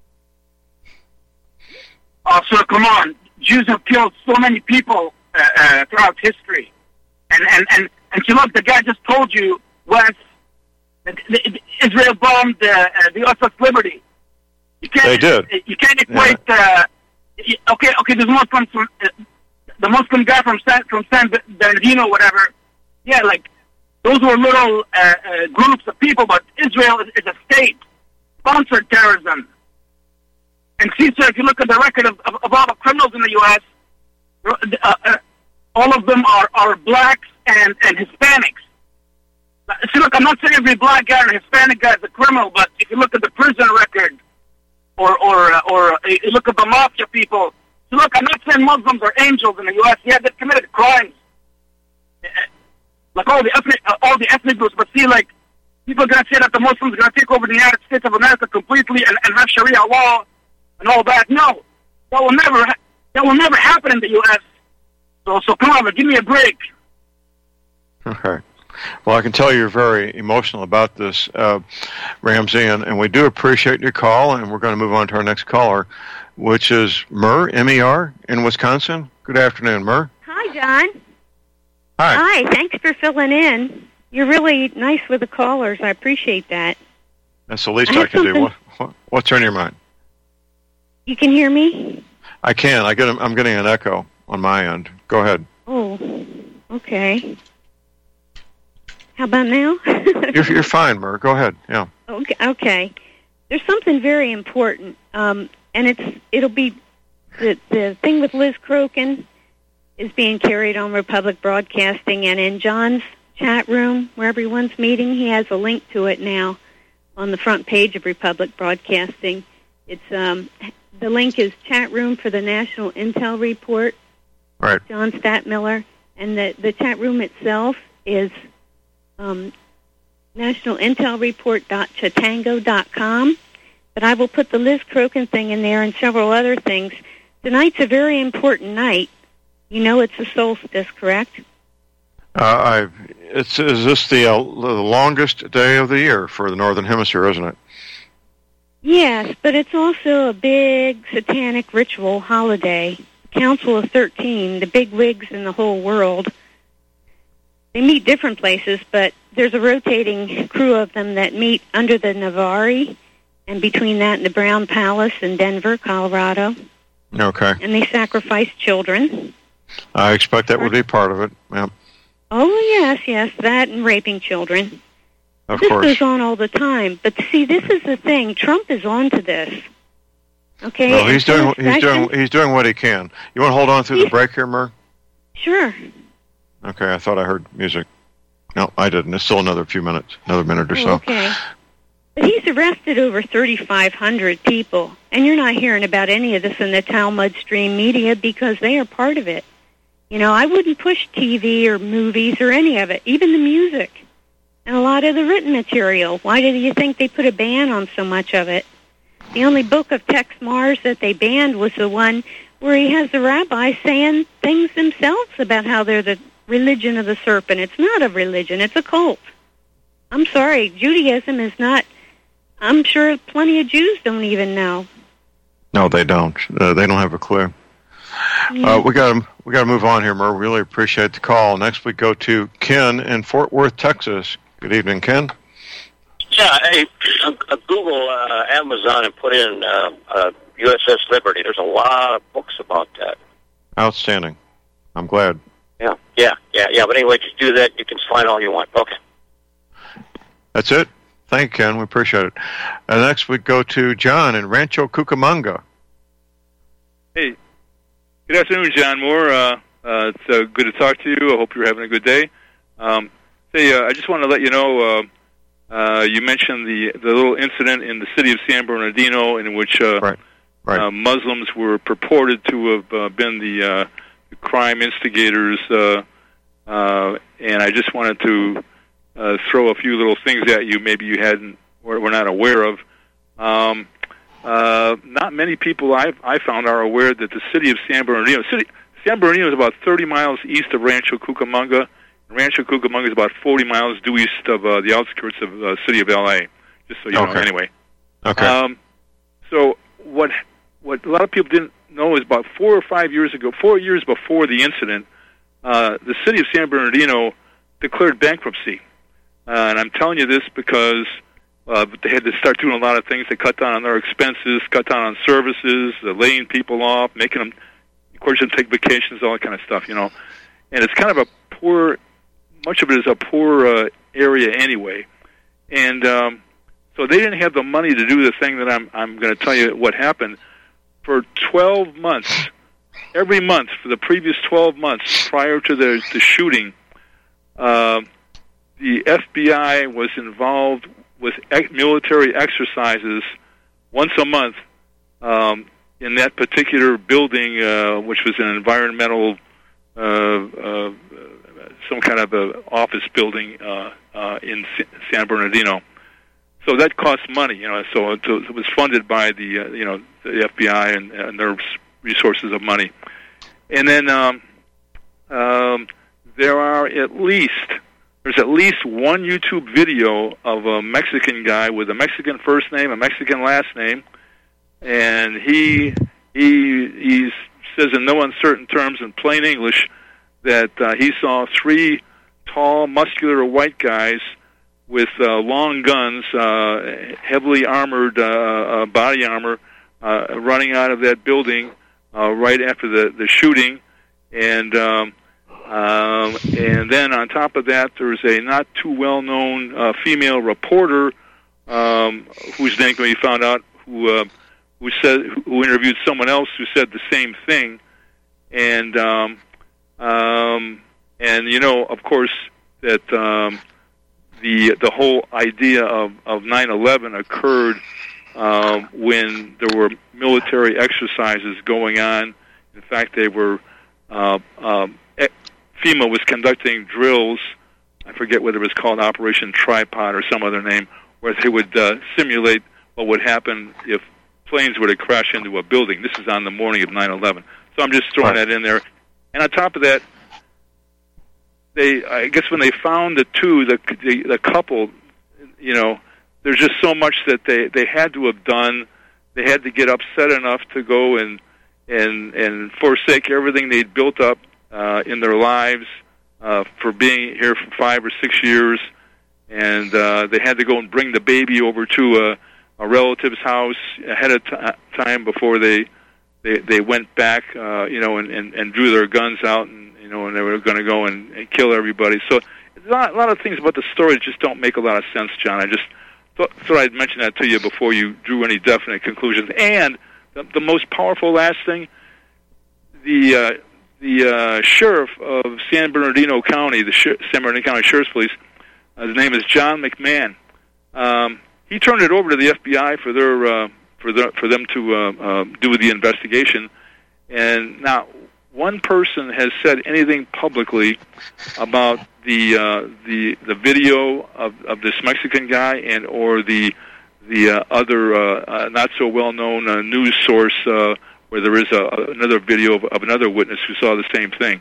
S14: Oh, sir, come on. Jews have killed so many people uh, uh, throughout history. And, and, and, and you look, the guy just told you, Wes, that Israel bombed uh, uh, the U S S Liberty. You can't,
S2: they did.
S14: You can't equate, yeah. uh, okay, okay, there's Muslims from, uh, the Muslim guy from San, from San Bernardino, whatever. Yeah, like, those were little uh, uh, groups of people, but Israel is, is a state, sponsored terrorism. And see, sir, if you look at the record of, of, of all the criminals in the U S, uh, uh, all of them are, are blacks and, and Hispanics. See, look, I'm not saying every black guy or Hispanic guy is a criminal, but if you look at the prison record, or or uh, or uh, you look at the mafia people, see, look, I'm not saying Muslims are angels in the U S. Yeah, they've committed crimes. Uh, Like all the ethnic, uh, all the ethnic groups, but see, like people are gonna say that the Muslims are gonna take over the United States of America completely and, and have Sharia law and all that. No, that will never, ha- that will never happen in the U S. So, so come on, give me a break.
S2: Okay. Well, I can tell you're very emotional about this, uh, Ramsey, and, and we do appreciate your call. And we're going to move on to our next caller, which is Mer, M E R, in Wisconsin. Good afternoon, Mer.
S15: Hi, John.
S2: Hi.
S15: Hi, thanks for filling in. You're really nice with the callers. I appreciate that.
S2: That's the least
S15: I,
S2: I can do. What, what, what's on your mind?
S15: You can hear me?
S2: I can. I get. I'm getting an echo on my end. Go ahead.
S15: Oh, okay. How about now?
S2: you're, you're fine, Mer. Go ahead. Yeah.
S15: Okay. Okay. There's something very important, um, and it's it'll be the the thing with Liz Crokin is being carried on Republic Broadcasting, and in John's chat room where everyone's meeting, he has a link to it now on the front page of Republic Broadcasting. It's um, the link is chat room for the National Intel Report.
S2: Right.
S15: John Statmiller, and the the chat room itself is um, national intel report dot chatango dot com. But I will put the Liz Crokin thing in there and several other things. Tonight's a very important night. You know it's the solstice, correct?
S2: Uh, I. It's is this the, uh, the longest day of the year for the Northern Hemisphere, isn't it?
S15: Yes, but it's also a big satanic ritual holiday. Council of Thirteen, the big wigs in the whole world, they meet different places, but there's a rotating crew of them that meet under the Navari, and between that and the Brown Palace in Denver, Colorado.
S2: Okay.
S15: And they sacrifice children.
S2: I expect that would be part of it. Yeah.
S15: Oh, yes, yes, that and raping children.
S2: Of
S15: this
S2: course.
S15: goes on all the time. But see, this is the thing. Trump is on to this. Okay?
S2: Well, he's
S15: and
S2: doing
S15: so
S2: he's doing
S15: Sessions-
S2: he's doing what he can. You want to hold on through the break here, Mer?
S15: Sure.
S2: Okay, I thought I heard music. No, I didn't. It's still another few minutes, another minute or so.
S15: Oh, okay. But he's arrested over thirty-five hundred people, and you're not hearing about any of this in the Talmud stream media because they are part of it. You know, I wouldn't push T V or movies or any of it, even the music, and a lot of the written material. Why do you think they put a ban on so much of it? The only book of Tex Mars that they banned was the one where he has the rabbi saying things themselves about how they're the religion of the serpent. It's not a religion, it's a cult. I'm sorry, Judaism is not... I'm sure plenty of Jews don't even know.
S2: No, they don't. Uh, they don't have a clue.
S15: Yeah.
S2: Uh, we got to we got to move on here, Merv. Really appreciate the call. Next, we go to Ken in Fort Worth, Texas. Good evening, Ken.
S16: Yeah, hey, uh, Google uh, Amazon and put in uh, uh, U S S Liberty. There's a lot of books about that.
S2: Outstanding. I'm glad.
S16: Yeah, yeah, yeah, yeah. But anyway, just do that. You can slide all you want. Okay.
S2: That's it. Thank you, Ken. We appreciate it. And next, we go to John in Rancho Cucamonga.
S17: Hey, good afternoon, John Moore. Uh, uh, it's uh, good to talk to you. I hope you're having a good day. Um, hey, uh, I just want to let you know, uh, uh, you mentioned the the little incident in the city of San Bernardino in which uh,
S2: right. Right.
S17: Uh, Muslims were purported to have uh, been the, uh, the crime instigators, uh, uh, and I just wanted to uh, throw a few little things at you maybe you hadn't or were not aware of. Um, uh, not many people I've, I found are aware that the city of San Bernardino, city, San Bernardino is about thirty miles east of Rancho Cucamonga. Rancho Cucamonga is about forty miles due east of uh, the outskirts of the uh, city of L A, just so you
S2: okay.
S17: know anyway.
S2: Okay.
S17: Um, so what what a lot of people didn't know is about four or five years ago, four years before the incident, uh, the city of San Bernardino declared bankruptcy. Uh, and I'm telling you this because uh, they had to start doing a lot of things. They cut down on their expenses, cut down on services, uh, laying people off, making them, encouraging them to take vacations, all that kind of stuff, you know. And it's kind of a poor, much of it is a poor uh, area anyway. And um, so they didn't have the money to do the thing that I'm, I'm going to tell you what happened. For twelve months, every month for the previous twelve months prior to the, the shooting, uh, the F B I was involved with ex- military exercises once a month um, in that particular building, uh, which was an environmental, uh, uh, some kind of a office building uh, uh, in San Bernardino. So that cost money, you know. So it, it was funded by the, uh, you know, the F B I and, and their resources of money. And then um, um, there are at least there's at least one YouTube video of a Mexican guy with a Mexican first name, a Mexican last name, and he he he says in no uncertain terms, in plain English, that uh, he saw three tall, muscular white guys with uh, long guns, uh, heavily armored uh, uh, body armor, uh, running out of that building uh, right after the, the shooting. And um, um, and then on top of that, there's a not too well-known uh, female reporter um, whose name we found out, who uh, who said who interviewed someone else who said the same thing. And um, um, and you know, of course, that. Um, The the whole idea of, of nine eleven occurred um, when there were military exercises going on. In fact, they were uh, um, FEMA was conducting drills. I forget whether it was called Operation Tripod or some other name, where they would uh, simulate what would happen if planes were to crash into a building. This is on the morning of nine eleven. So I'm just throwing that in there. And on top of that, They, I guess when they found the two, the, the the couple, you know, there's just so much that they, they had to have done. They had to get upset enough to go and and and forsake everything they'd built up uh, in their lives uh, for being here for five or six years, and uh, they had to go and bring the baby over to a, a relative's house ahead of t- time before they they they went back, uh, you know, and, and, and drew their guns out and. You know, and they were going to go and, and kill everybody. So a lot, a lot of things about the story just don't make a lot of sense, John. I just thought, thought I'd mention that to you before you drew any definite conclusions. And the, the most powerful last thing, the uh, the uh, sheriff of San Bernardino County, the Sher- San Bernardino County Sheriff's Police, uh, his name is John McMahon. Um, he turned it over to the F B I for their uh, for the, for them to uh, uh, do the investigation, and not one person has said anything publicly about the uh, the the video of, of this Mexican guy and or the the uh, other uh, uh, not so well known uh, news source uh, where there is a, another video of, of another witness who saw the same thing.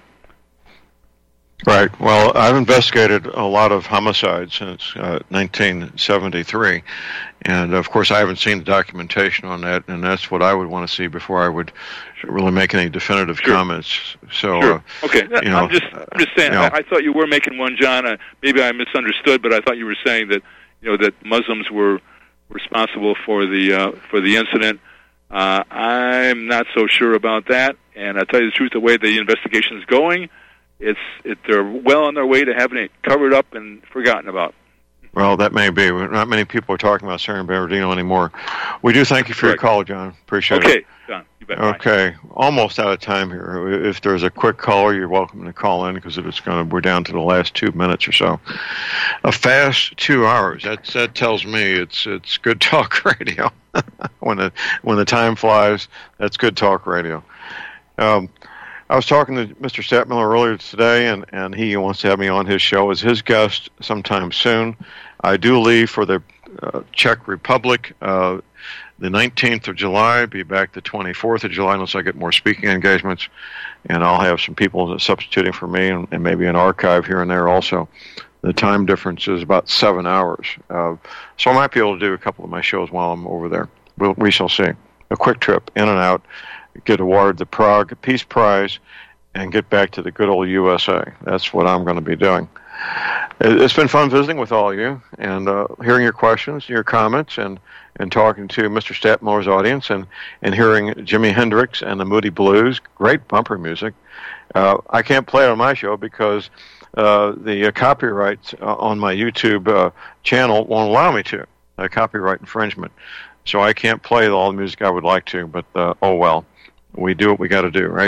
S2: Right. Well, I've investigated a lot of homicides since uh, nineteen seventy-three, and of course I haven't seen the documentation on that, and that's what I would want to see before I would really make any definitive
S17: sure.
S2: comments. So,
S17: sure.
S2: uh,
S17: okay,
S2: you know,
S17: I'm just, I'm just saying.
S2: You know,
S17: I, I thought you were making one, John. Uh, maybe I misunderstood, but I thought you were saying that you know that Muslims were responsible for the uh, for the incident. Uh, I'm not so sure about that, and I tell you the truth, the way the investigation is going. It's it, they're well on their way to having it covered up and forgotten about.
S2: Well, that may be. Not many people are talking about San Bernardino anymore. We do thank you for
S17: Correct.
S2: your call, John. Appreciate
S17: okay,
S2: it.
S17: Okay, John. You bet.
S2: Okay, bye. Almost out of time here. If there's a quick caller, you're welcome to call in because it's going to. We're down to the last two minutes or so. A fast two hours. That that tells me it's it's good talk radio. when the when the time flies, that's good talk radio. Um, I was talking to Mister Stadtmiller earlier today, and, and he wants to have me on his show as his guest sometime soon. I do leave for the uh, Czech Republic uh, the nineteenth of July, be back the twenty-fourth of July unless I get more speaking engagements, and I'll have some people substituting for me and, and maybe an archive here and there also. The time difference is about seven hours. Uh, so I might be able to do a couple of my shows while I'm over there. We'll, we shall see. A quick trip in and out. Get awarded the Prague Peace Prize, and get back to the good old U S A. That's what I'm going to be doing. It's been fun visiting with all of you, and uh, hearing your questions, your comments, and, and talking to Mister Stadtmiller's audience, and, and hearing Jimi Hendrix and the Moody Blues, great bumper music. Uh, I can't play it on my show because uh, the uh, copyright on my YouTube uh, channel won't allow me to, uh, copyright infringement. So I can't play all the music I would like to, but uh, oh well. We do what we got to do, right?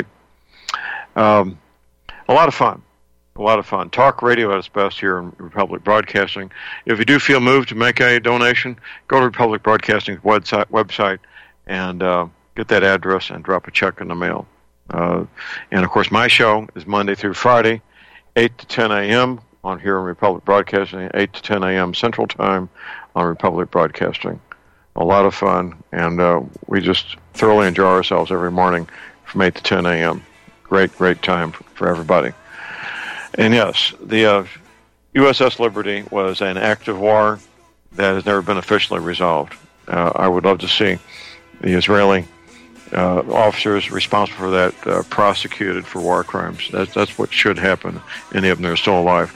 S2: Um, a lot of fun. A lot of fun. Talk radio at its best here in Republic Broadcasting. If you do feel moved to make a donation, go to Republic Broadcasting's website, website and uh, get that address and drop a check in the mail. Uh, and, of course, my show is Monday through Friday, eight to ten a.m. on here in Republic Broadcasting, eight to ten a.m. Central Time on Republic Broadcasting. A lot of fun, and uh, we just thoroughly enjoy ourselves every morning from eight to ten a.m. Great, great time for everybody. And yes, the uh, U S S Liberty was an act of war that has never been officially resolved. Uh, I would love to see the Israeli uh, officers responsible for that uh, prosecuted for war crimes. That, that's what should happen, any of them that are still alive.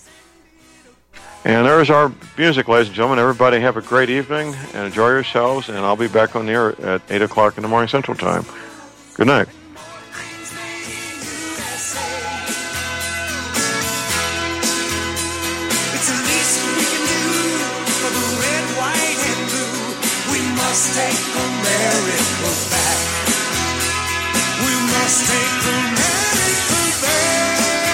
S2: And there's our music, ladies and gentlemen. Everybody have a great evening and enjoy yourselves. And I'll be back on the air at eight o'clock in the morning Central Time. Good night.
S1: It's the least we can do for the red, white, and blue. We must take America back. We must take America back.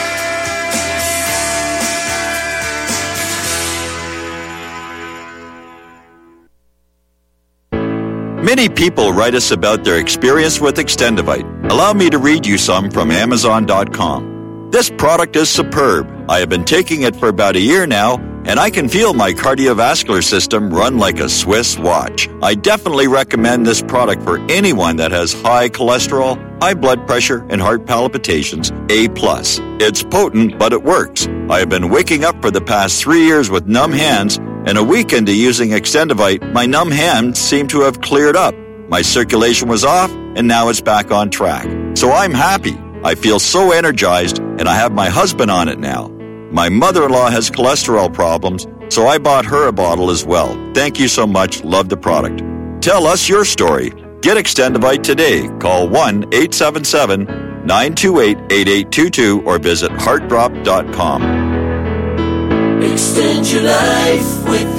S18: Many people write us about their experience with Extendivite. Allow me to read you some from Amazon dot com. This product is superb. I have been taking it for about a year now, and I can feel my cardiovascular system run like a Swiss watch. I definitely recommend this product for anyone that has high cholesterol, high blood pressure, and heart palpitations, A plus. It's potent, but it works. I have been waking up for the past three years with numb hands, and a week into using Extendivite, my numb hands seem to have cleared up. My circulation was off, and now it's back on track. So I'm happy. I feel so energized, and I have my husband on it now. My mother-in-law has cholesterol problems, so I bought her a bottle as well. Thank you so much. Love the product. Tell us your story. Get Extendivite today. Call one eight seven seven, nine two eight, eight eight two two or visit heart drop dot com.
S1: Extend your life with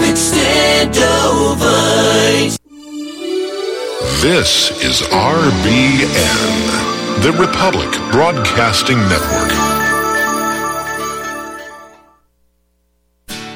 S1: Extendivite.
S9: This is R B N, The Republic Broadcasting Network.